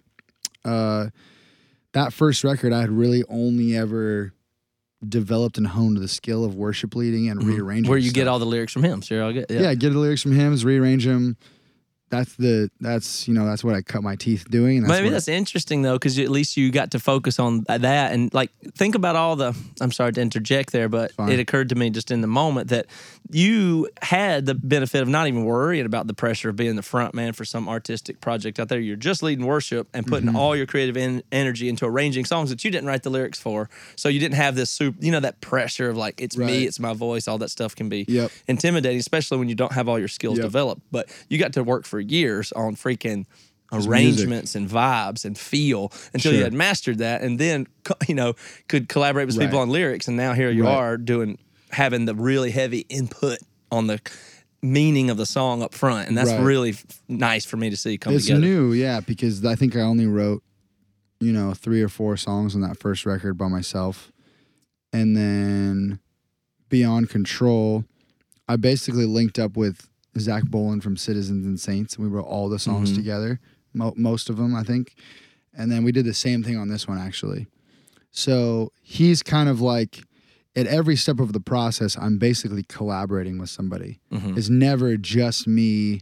[SPEAKER 5] That first record, I had really only ever developed and honed the skill of worship leading and rearranging.
[SPEAKER 3] Where you get
[SPEAKER 5] stuff.
[SPEAKER 3] all the lyrics from him. Sure, I'll get
[SPEAKER 5] Get the lyrics from hymns, rearrange them. That's what I cut my teeth doing. And
[SPEAKER 3] Maybe that's interesting though, because at least you got to focus on that and like think about all the. I'm sorry to interject there, but it occurred to me just in the moment that you had the benefit of not even worrying about the pressure of being the front man for some artistic project out there. You're just leading worship and putting all your creative energy into arranging songs that you didn't write the lyrics for. So you didn't have this that pressure of like it's me, it's my voice. All that stuff can be intimidating, especially when you don't have all your skills developed. But you got to work for years on freaking arrangements and vibes and feel until you had mastered that, and then could collaborate with people on lyrics. And now here you are having the really heavy input on the meaning of the song up front, and that's really nice for me to see come together.
[SPEAKER 5] It's new, because I think I only wrote 3 or 4 songs on that first record by myself, and then Beyond Control, I basically linked up with Zach Boland from Citizens and Saints, and we wrote all the songs together, most of them, I think. And then we did the same thing on this one, actually. So he's kind of like, at every step of the process, I'm basically collaborating with somebody. It's never just me,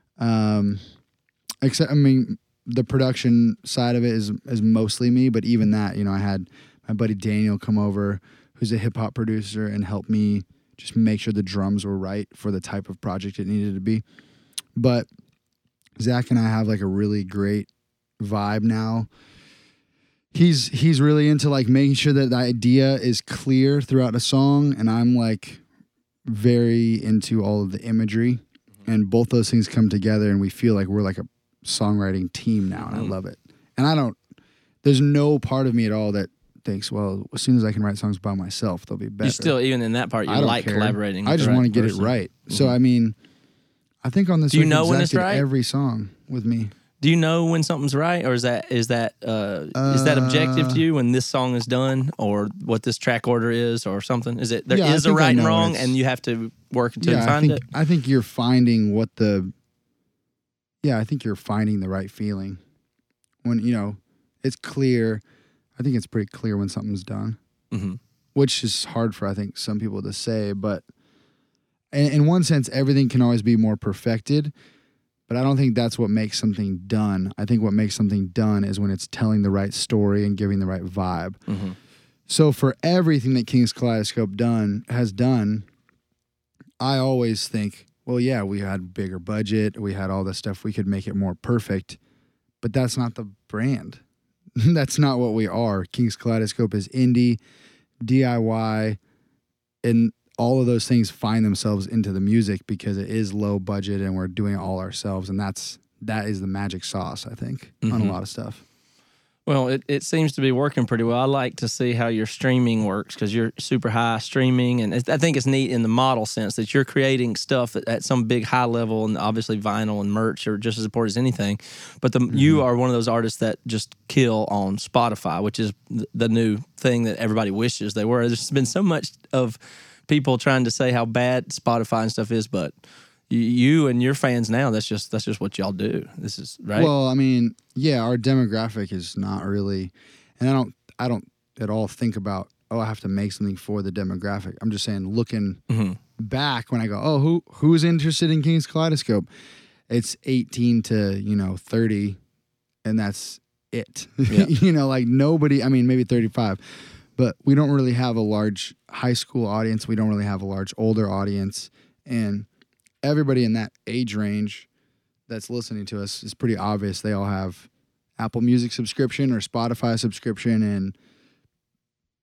[SPEAKER 5] except, I mean, the production side of it is mostly me, but even that, I had my buddy Daniel come over, who's a hip-hop producer, and help me just make sure the drums were right for the type of project it needed to be. But Zach and I have like a really great vibe now. He's really into like making sure that the idea is clear throughout a song, and I'm like very into all of the imagery, and both those things come together and we feel like we're like a songwriting team now, and I love it. And there's no part of me at all that thinks, well, as soon as I can write songs by myself, they'll be better.
[SPEAKER 3] You still, even in that part, you like collaborating.
[SPEAKER 5] I just want to get it right. So, I mean, I think on this,
[SPEAKER 3] do you know when it's right?
[SPEAKER 5] Every song with me.
[SPEAKER 3] Do you know when something's right, or is that objective to you when this song is done, or what this track order is, or something? Is it is a right and wrong, and you have to work until you find it?
[SPEAKER 5] I think you're finding I think you're finding the right feeling when it's clear. I think it's pretty clear when something's done, which is hard for, I think, some people to say. But in one sense, everything can always be more perfected, but I don't think that's what makes something done. I think what makes something done is when it's telling the right story and giving the right vibe. So for everything that King's Kaleidoscope has done, I always think, well, yeah, we had bigger budget, we had all this stuff, we could make it more perfect, but that's not the brand. That's not what we are. King's Kaleidoscope is indie, DIY, and all of those things find themselves into the music because it is low budget and we're doing it all ourselves. And that is the magic sauce, I think, on a lot of stuff.
[SPEAKER 3] Well, it seems to be working pretty well. I like to see how your streaming works because you're super high streaming. And I think it's neat in the model sense that you're creating stuff at some big high level, and obviously vinyl and merch are just as important as anything. But you are one of those artists that just kill on Spotify, which is the new thing that everybody wishes they were. There's been so much of people trying to say how bad Spotify and stuff is, but you and your fans now, that's just what y'all do. This is right.
[SPEAKER 5] Well, I mean, yeah, our demographic is not really, and I don't at all think about, I have to make something for the demographic. I'm just saying, looking back when I go, who's interested in King's Kaleidoscope? It's 18 to 30, and that's it.
[SPEAKER 3] Yeah.
[SPEAKER 5] Like nobody. I mean, maybe 35, but we don't really have a large high school audience. We don't really have a large older audience, and everybody in that age range that's listening to us is pretty obvious. They all have Apple Music subscription or Spotify subscription, and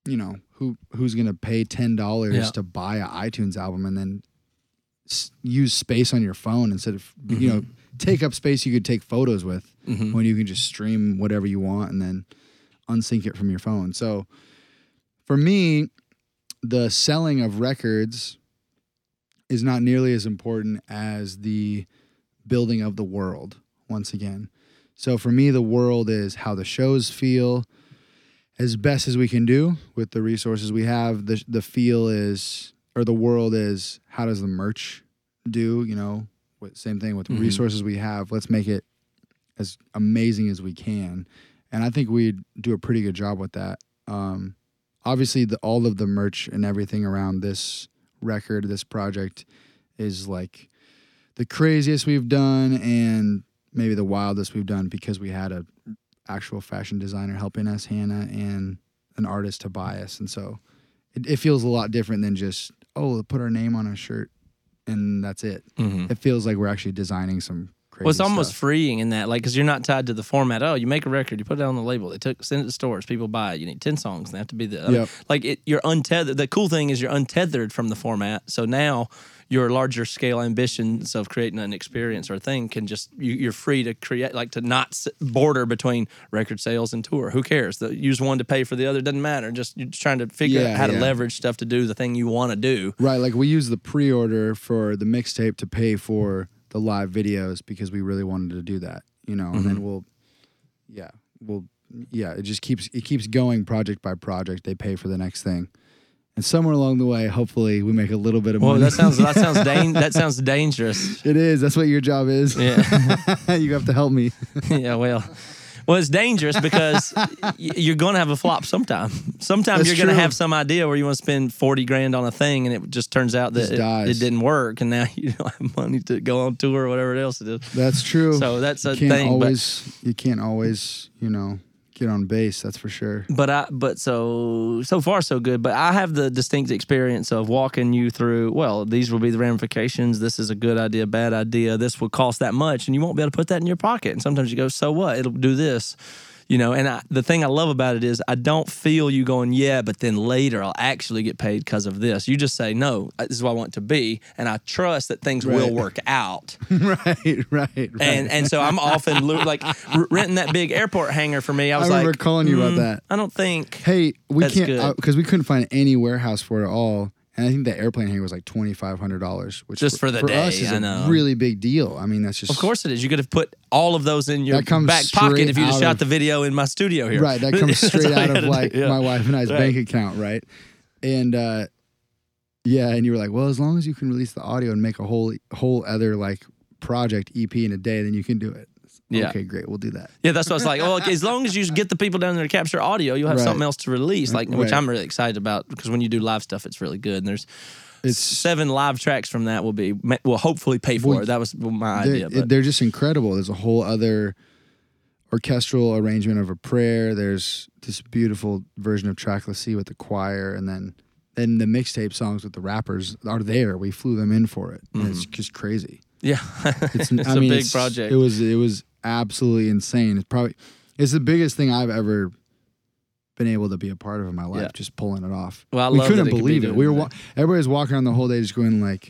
[SPEAKER 5] who's gonna pay $10
[SPEAKER 3] Yeah.
[SPEAKER 5] to buy an iTunes album and then use space on your phone instead of take up space you could take photos with when you can just stream whatever you want and then unsync it from your phone. So for me, the selling of records is not nearly as important as the building of the world once again. So for me, the world is how the shows feel as best as we can do with the resources we have. The feel is, or the world is, how does the merch do? Same thing with the resources we have. Let's make it as amazing as we can. And I think we do a pretty good job with that. Obviously, all of the merch and everything around this record, this project, is like the craziest we've done and maybe the wildest we've done because we had a actual fashion designer helping us, Hannah, and an artist, Tobias. And so it feels a lot different than just, put our name on a shirt and that's it. It feels like we're actually designing some crazy
[SPEAKER 3] Well, it's almost
[SPEAKER 5] stuff.
[SPEAKER 3] freeing in that, like, because you're not tied to the format. Oh, you make a record, you put it on the label, send it to stores, people buy it. You need 10 songs, they have to be
[SPEAKER 5] Yep.
[SPEAKER 3] you're untethered. The cool thing is you're untethered from the format. So now your larger scale ambitions of creating an experience or a thing can just, you're free to create, like, to not border between record sales and tour. Who cares? Use one to pay for the other, doesn't matter. Just you're trying to figure out how to leverage stuff to do the thing you want to do.
[SPEAKER 5] Right, like we use the pre-order for the mixtape to pay for the live videos because we really wanted to do that, and then it just keeps going project by project. They pay for the next thing. And somewhere along the way, hopefully, we make a little bit of money.
[SPEAKER 3] Well, that sounds dangerous.
[SPEAKER 5] It is. That's what your job is.
[SPEAKER 3] Yeah.
[SPEAKER 5] You have to help me.
[SPEAKER 3] Yeah, well, it's dangerous because you're going to have a flop sometime. Sometimes
[SPEAKER 5] That's
[SPEAKER 3] you're going to
[SPEAKER 5] true.
[SPEAKER 3] have some idea where you want to spend $40,000 on a thing, and it just turns out that it didn't work, and now you don't have money to go on tour or whatever else it is.
[SPEAKER 5] That's true.
[SPEAKER 3] So that's a
[SPEAKER 5] you
[SPEAKER 3] thing.
[SPEAKER 5] can't always, get on base. That's for sure.
[SPEAKER 3] But so far so good. But I have the distinct experience of walking you through, well, these will be the ramifications. This is a good idea, bad idea. This will cost that much, and you won't be able to put that in your pocket. And sometimes you go, so what? It'll do this. And the thing I love about it is I don't feel you going, yeah, but then later I'll actually get paid because of this. You just say, no, this is what I want it to be, and I trust that things will work out.
[SPEAKER 5] Right.
[SPEAKER 3] And so I'm often renting that big airport hangar for me. I was
[SPEAKER 5] remember calling you about that.
[SPEAKER 3] I don't think.
[SPEAKER 5] Hey, we
[SPEAKER 3] That's
[SPEAKER 5] can't
[SPEAKER 3] good.
[SPEAKER 5] because we couldn't find any warehouse for it at all. And I think the airplane hangar was like $2,500, which
[SPEAKER 3] Just for the day,
[SPEAKER 5] us is
[SPEAKER 3] I know.
[SPEAKER 5] a really big deal. I mean, that's just
[SPEAKER 3] Of course it is. You could have put all of those in your
[SPEAKER 5] That comes
[SPEAKER 3] back pocket
[SPEAKER 5] straight
[SPEAKER 3] if you just
[SPEAKER 5] out
[SPEAKER 3] shot
[SPEAKER 5] of-
[SPEAKER 3] the video in my studio here.
[SPEAKER 5] right. That comes
[SPEAKER 3] That's
[SPEAKER 5] straight
[SPEAKER 3] all
[SPEAKER 5] out
[SPEAKER 3] you
[SPEAKER 5] of
[SPEAKER 3] gotta do, yeah.
[SPEAKER 5] my wife and I's
[SPEAKER 3] Right.
[SPEAKER 5] bank account, right? And and you were like, well, as long as you can release the audio and make a whole other like project EP in a day, then you can do it.
[SPEAKER 3] Yeah.
[SPEAKER 5] Okay, great. We'll do that.
[SPEAKER 3] Yeah, that's what I was like. Well, as long as you get the people down there to capture audio, you'll have
[SPEAKER 5] Right.
[SPEAKER 3] something else to release, which
[SPEAKER 5] Right.
[SPEAKER 3] I'm really excited about because when you do live stuff, it's really good. And there's
[SPEAKER 5] It's
[SPEAKER 3] 7 live tracks from that will hopefully pay for
[SPEAKER 5] Well,
[SPEAKER 3] it. That was my idea. But
[SPEAKER 5] they're just incredible. There's a whole other orchestral arrangement of a prayer. There's this beautiful version of Trackless Sea with the choir, and then the mixtape songs with the rappers are there. We flew them in for it. And it's just crazy.
[SPEAKER 3] yeah,
[SPEAKER 5] It's,
[SPEAKER 3] it's a big project.
[SPEAKER 5] It was absolutely insane. It's the biggest thing I've ever been able to be a part of in my life.
[SPEAKER 3] Yeah.
[SPEAKER 5] Just pulling it off.
[SPEAKER 3] Well, I
[SPEAKER 5] we
[SPEAKER 3] love
[SPEAKER 5] couldn't
[SPEAKER 3] that it could be
[SPEAKER 5] believe it.
[SPEAKER 3] doing
[SPEAKER 5] We were
[SPEAKER 3] that.
[SPEAKER 5] everybody was walking around the whole day just going like,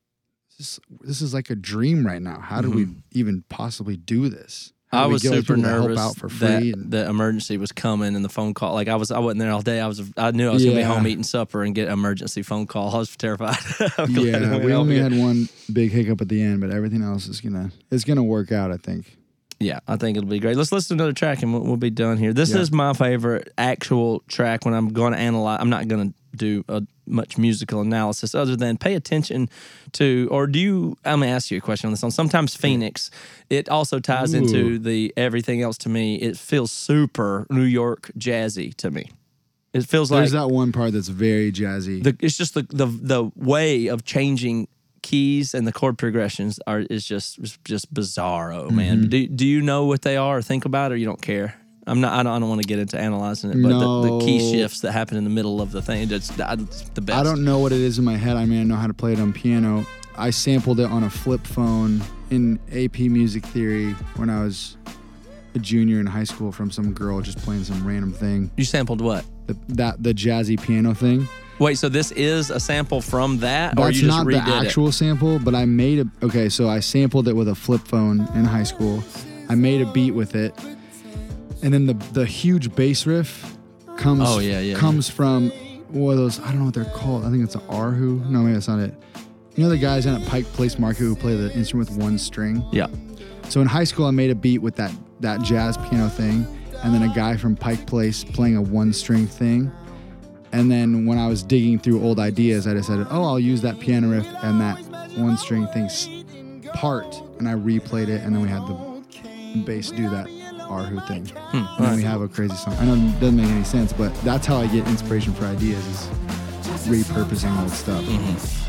[SPEAKER 5] this is like a dream right now. How did we even possibly do this? How
[SPEAKER 3] I
[SPEAKER 5] did we
[SPEAKER 3] was
[SPEAKER 5] get other
[SPEAKER 3] super
[SPEAKER 5] people to help
[SPEAKER 3] nervous
[SPEAKER 5] out for
[SPEAKER 3] that
[SPEAKER 5] free. And,
[SPEAKER 3] the emergency was coming and the phone call. Like I wasn't there all day. I knew I was gonna be
[SPEAKER 5] Yeah.
[SPEAKER 3] home eating supper and get an emergency phone call. I was terrified. I'm glad it
[SPEAKER 5] yeah,
[SPEAKER 3] went
[SPEAKER 5] we
[SPEAKER 3] all
[SPEAKER 5] only
[SPEAKER 3] good.
[SPEAKER 5] had one big hiccup at the end, but everything else is gonna work out, I think.
[SPEAKER 3] Yeah, I think it'll be great. Let's listen to another track and we'll be done here. This
[SPEAKER 5] Yeah.
[SPEAKER 3] is my favorite actual track when I'm going to analyze. I'm not going to do much musical analysis other than pay attention to, or do you, I'm going to ask you a question on this one. Sometimes Phoenix, it also ties into the everything else to me. It feels super New York jazzy to me. It feels
[SPEAKER 5] There's
[SPEAKER 3] like
[SPEAKER 5] that one part that's very jazzy.
[SPEAKER 3] it's just the way of changing keys and the chord progressions is just bizarro, man. Do you know what they are or think about it, or you don't care? I don't want to get into analyzing it, but the key
[SPEAKER 5] No.
[SPEAKER 3] shifts that happen in the middle of the thing, it's the best.
[SPEAKER 5] I don't know what it is in my head. I mean, I know how to play it on piano. I sampled it on a flip phone in AP Music Theory when I was a junior in high school from some girl just playing some random thing.
[SPEAKER 3] You sampled what?
[SPEAKER 5] the jazzy piano thing.
[SPEAKER 3] Wait, so this is a sample from that, or
[SPEAKER 5] That's
[SPEAKER 3] you just
[SPEAKER 5] not
[SPEAKER 3] redid
[SPEAKER 5] the actual sample, but I made so I sampled it with a flip phone in high school. I made a beat with it, and then the huge bass riff comes comes from one of those, I don't know what they're called. I think it's an Arhu. No, maybe that's not it. You know the guys down at Pike Place Market who play the instrument with one string?
[SPEAKER 3] Yeah.
[SPEAKER 5] So in high school, I made a beat with that jazz piano thing, and then a guy from Pike Place playing a one-string thing. And then when I was digging through old ideas, I decided, I'll use that piano riff and that one-string thing part, and I replayed it, and then we had the bass do that Arhu thing. And then we have a crazy song. I know it doesn't make any sense, but that's how I get inspiration for ideas, is repurposing old stuff.
[SPEAKER 3] Mm-hmm.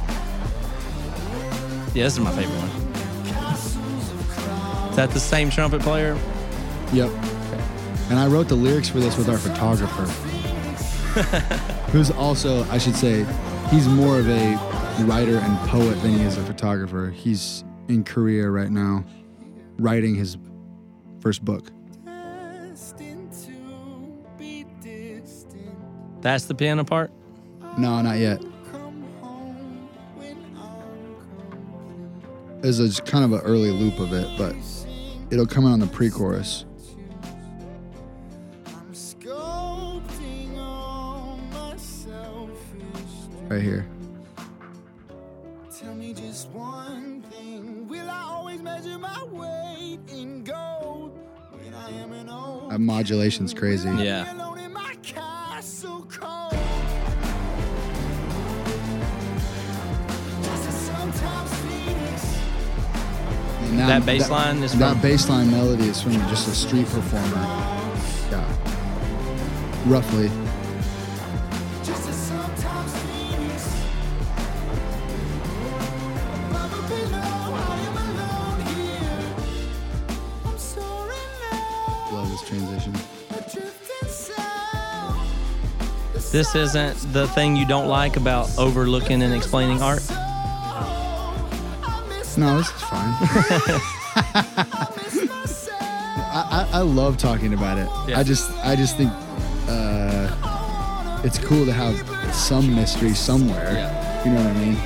[SPEAKER 3] Yeah, this is my favorite one. Is that the same trumpet player?
[SPEAKER 5] Yep. And I wrote the lyrics for this with our photographer, who's also, I should say, he's more of a writer and poet than he is a photographer. He's in Korea right now, writing his first book.
[SPEAKER 3] That's the piano part?
[SPEAKER 5] No, not yet. There's a kind of an early loop of it, but it'll come in on the pre-chorus. Right here.
[SPEAKER 4] Tell me just one thing. Will I always measure my weight in gold when I am an old?
[SPEAKER 5] That modulation's crazy.
[SPEAKER 3] Yeah.
[SPEAKER 4] Alone in my castle cold. Just a sometimes Phoenix.
[SPEAKER 5] And
[SPEAKER 3] That bass line is
[SPEAKER 5] that
[SPEAKER 3] from-
[SPEAKER 5] bass line melody is from just a street performer. Yeah. Roughly.
[SPEAKER 4] Just a sometimes Phoenix. Above or below, I am alone here. I'm soaring now.
[SPEAKER 5] Love this transition.
[SPEAKER 4] Adrift in sound.
[SPEAKER 3] This isn't the thing you don't like about overlooking and explaining art?
[SPEAKER 5] No, this is fine. I love talking about it.
[SPEAKER 3] Yeah.
[SPEAKER 5] I just think it's cool to have some mystery somewhere.
[SPEAKER 3] Yeah.
[SPEAKER 5] You know what I mean?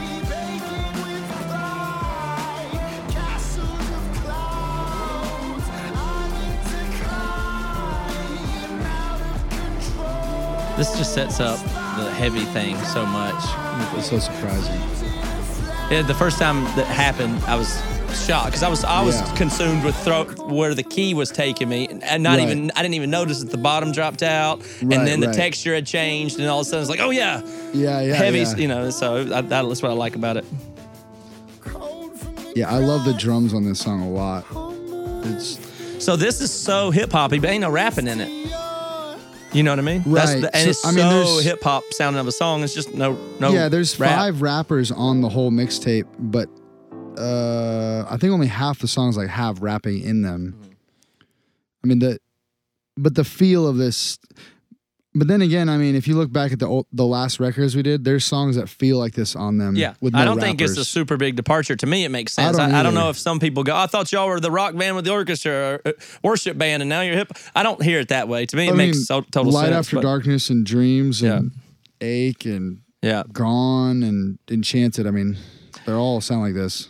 [SPEAKER 3] This just sets up the heavy thing so much.
[SPEAKER 5] It's so surprising.
[SPEAKER 3] Yeah, the first time that happened, I was shocked because I was
[SPEAKER 5] Yeah.
[SPEAKER 3] consumed with where the key was taking me, and I didn't even notice that the bottom dropped out, and
[SPEAKER 5] Right,
[SPEAKER 3] then the
[SPEAKER 5] right.
[SPEAKER 3] texture had changed, and all of a sudden it's like, oh yeah,
[SPEAKER 5] Yeah,
[SPEAKER 3] heavy,
[SPEAKER 5] yeah.
[SPEAKER 3] you know. So that's what I like about it.
[SPEAKER 5] Yeah, I love the drums on this song a lot. It's
[SPEAKER 3] So this is so hip hoppy, but ain't no rapping in it. You know what I mean?
[SPEAKER 5] Right.
[SPEAKER 3] And
[SPEAKER 5] So,
[SPEAKER 3] it's
[SPEAKER 5] I mean,
[SPEAKER 3] so
[SPEAKER 5] there's-
[SPEAKER 3] hip hop sounding of a song. It's just no.
[SPEAKER 5] yeah, there's
[SPEAKER 3] rap.
[SPEAKER 5] 5 rappers on the whole mixtape, but I think only half the songs like have rapping in them. I mean but the feel of this. But then again, I mean, if you look back at the last records we did, there's songs that feel like this on them.
[SPEAKER 3] Yeah,
[SPEAKER 5] with no
[SPEAKER 3] I don't think it's a
[SPEAKER 5] rappers.
[SPEAKER 3] super big departure. To me, it makes sense.
[SPEAKER 5] I don't
[SPEAKER 3] I don't know
[SPEAKER 5] either.
[SPEAKER 3] if some people go, I thought y'all were the rock band with the orchestra, or worship band, and now you're hip. I don't hear it that way. To me, it
[SPEAKER 5] I
[SPEAKER 3] makes
[SPEAKER 5] mean,
[SPEAKER 3] total
[SPEAKER 5] Light
[SPEAKER 3] sense.
[SPEAKER 5] After
[SPEAKER 3] but-
[SPEAKER 5] Darkness and Dreams and Ache and
[SPEAKER 3] Yeah.
[SPEAKER 5] Gone and Enchanted. I mean, they all sound like this.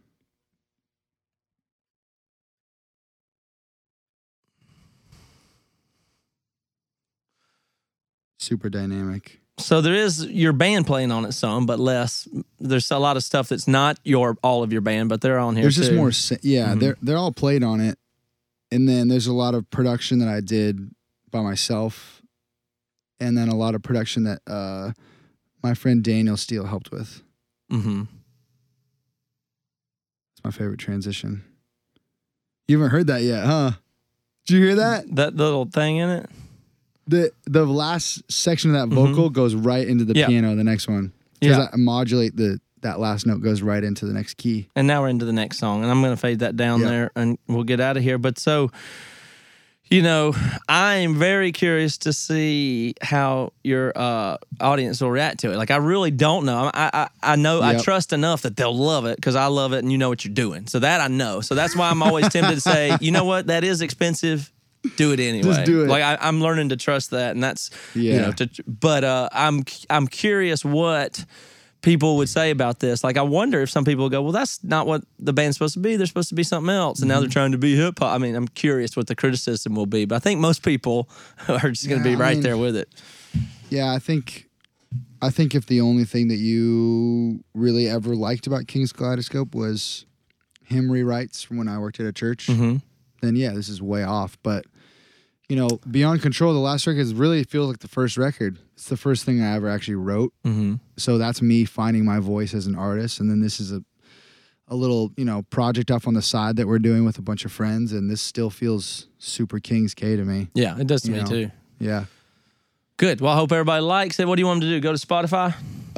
[SPEAKER 5] Super dynamic.
[SPEAKER 3] So there is your band playing on it some, but less. There's a lot of stuff that's not all of your band, but they're on here
[SPEAKER 5] There's
[SPEAKER 3] too.
[SPEAKER 5] just more. They're all played on it, and then there's a lot of production that I did by myself, and then a lot of production that my friend Daniel Steele helped with.
[SPEAKER 3] Mm-hmm.
[SPEAKER 5] It's my favorite transition. You haven't heard that yet, huh? Did you hear that?
[SPEAKER 3] That little thing in it.
[SPEAKER 5] The last section of that vocal goes right into the
[SPEAKER 3] Yeah.
[SPEAKER 5] piano. The next one, because
[SPEAKER 3] Yeah.
[SPEAKER 5] I modulate that last note goes right into the next key.
[SPEAKER 3] And now we're into the next song, and I'm going to fade that down
[SPEAKER 5] Yeah.
[SPEAKER 3] there, and we'll get out of here. But so, you know, I am very curious to see how your audience will react to it. Like, I really don't know. I know, I
[SPEAKER 5] Yep.
[SPEAKER 3] trust enough that they'll love it because I love it, and you know what you're doing. So that I know. So that's why I'm always tempted to say, you know what, that is expensive. do it anyway.
[SPEAKER 5] Just do it.
[SPEAKER 3] Like I'm learning to trust that, and that's
[SPEAKER 5] Yeah.
[SPEAKER 3] But I'm curious what people would say about this. Like I wonder if some people go, well, that's not what the band's supposed to be. They're supposed to be something else, and now they're trying to be hip hop. I mean, I'm curious what the criticism will be, but I think most people are just going to be right there with it.
[SPEAKER 5] Yeah, I think if the only thing that you really ever liked about King's Kaleidoscope was hymn rewrites from when I worked at a church, then yeah, this is way off. But you know, Beyond Control, the last record really feels like the first record. It's the first thing I ever actually wrote. So that's me finding my voice as an artist. And then this is a little, you know, project off on the side that we're doing with a bunch of friends. And this still feels super King's K to me.
[SPEAKER 3] Yeah, it does to me too.
[SPEAKER 5] Yeah.
[SPEAKER 3] Good. Well, I hope everybody likes it. What do you want them to do? Go to Spotify?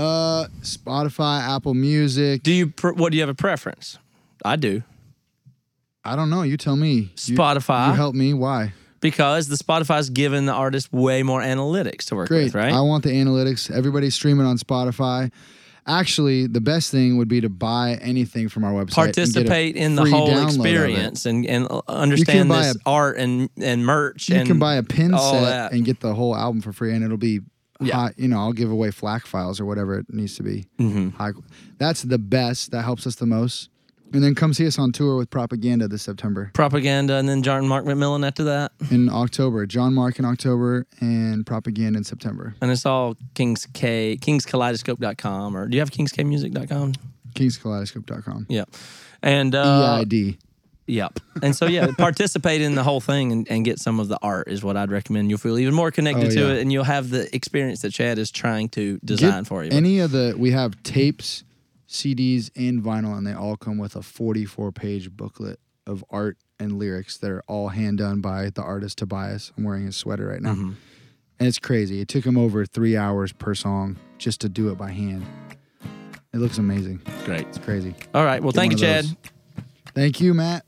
[SPEAKER 5] Spotify, Apple Music.
[SPEAKER 3] What do you have a preference? I do.
[SPEAKER 5] I don't know. You tell me.
[SPEAKER 3] Spotify.
[SPEAKER 5] You help me. Why?
[SPEAKER 3] Because the Spotify's given the artist way more analytics to work
[SPEAKER 5] Great.
[SPEAKER 3] with, right?
[SPEAKER 5] I want the analytics. Everybody's streaming on Spotify. Actually, the best thing would be to buy anything from our website.
[SPEAKER 3] Participate in the
[SPEAKER 5] free
[SPEAKER 3] whole
[SPEAKER 5] download
[SPEAKER 3] experience and understand this art and merch.
[SPEAKER 5] You can buy a pin
[SPEAKER 3] all
[SPEAKER 5] set
[SPEAKER 3] that.
[SPEAKER 5] and get the whole album for free, and it'll be hot. You know, I'll give away FLAC files or whatever it needs to be. High. That's the best. That helps us the most. And then come see us on tour with Propaganda this September.
[SPEAKER 3] Propaganda, and then John Mark McMillan after that.
[SPEAKER 5] In October. John Mark in October and Propaganda in September.
[SPEAKER 3] And it's all KingsKaleidoscope.com, or do you have KingsKmusic.com?
[SPEAKER 5] KingsKaleidoscope.com.
[SPEAKER 3] Yeah. And
[SPEAKER 5] EID.
[SPEAKER 3] Yep. And so, yeah, participate in the whole thing and get some of the art is what I'd recommend. You'll feel even more connected to it, and you'll have the experience that Chad is trying to design for you. We have tapes, CDs, and vinyl, and they all come with a 44-page booklet of art and lyrics that are all hand done by the artist Tobias. I'm wearing his sweater right now. And it's crazy. It took him over 3 hours per song just to do it by hand. It looks amazing. Great.
[SPEAKER 5] It's crazy.
[SPEAKER 3] All right. Well, thank you, Chad.
[SPEAKER 5] Thank you, Matt.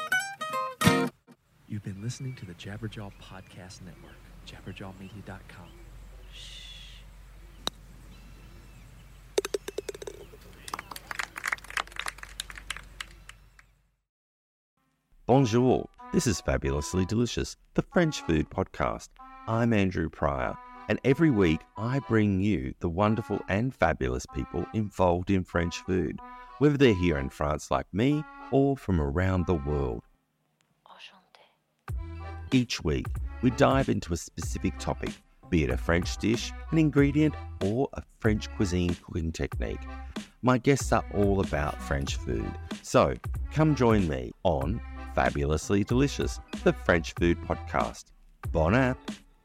[SPEAKER 8] You've been listening to the Jabberjaw Podcast Network, jabberjawmedia.com.
[SPEAKER 9] Bonjour, this is Fabulously Delicious, the French food podcast. I'm Andrew Pryor, and every week I bring you the wonderful and fabulous people involved in French food, whether they're here in France like me or from around the world. Each week, we dive into a specific topic, be it a French dish, an ingredient, or a French cuisine cooking technique. My guests are all about French food, so come join me on Fabulously Delicious, the French food podcast. Bon app.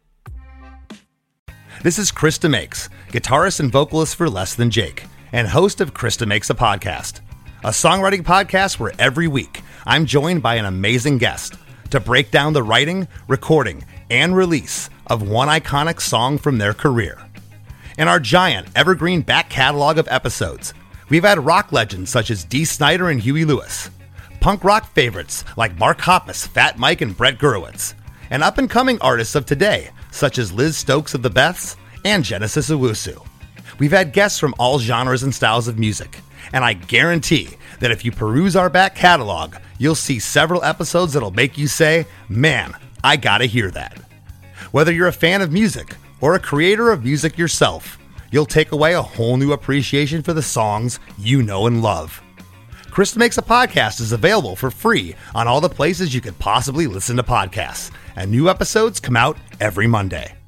[SPEAKER 10] This is Krista Makes, guitarist and vocalist for Less Than Jake, and host of Krista Makes a Podcast, a songwriting podcast where every week I'm joined by an amazing guest to break down the writing, recording, and release of one iconic song from their career. In our giant evergreen back catalog of episodes, we've had rock legends such as Dee Snider and Huey Lewis, punk rock favorites like Mark Hoppus, Fat Mike, and Brett Gurewitz, and up-and-coming artists of today such as Liz Stokes of the Beths and Genesis Owusu. We've had guests from all genres and styles of music, and I guarantee that if you peruse our back catalog, you'll see several episodes that'll make you say, man, I gotta hear that. Whether you're a fan of music or a creator of music yourself, you'll take away a whole new appreciation for the songs you know and love. Krista Makes a Podcast is available for free on all the places you could possibly listen to podcasts, and new episodes come out every Monday.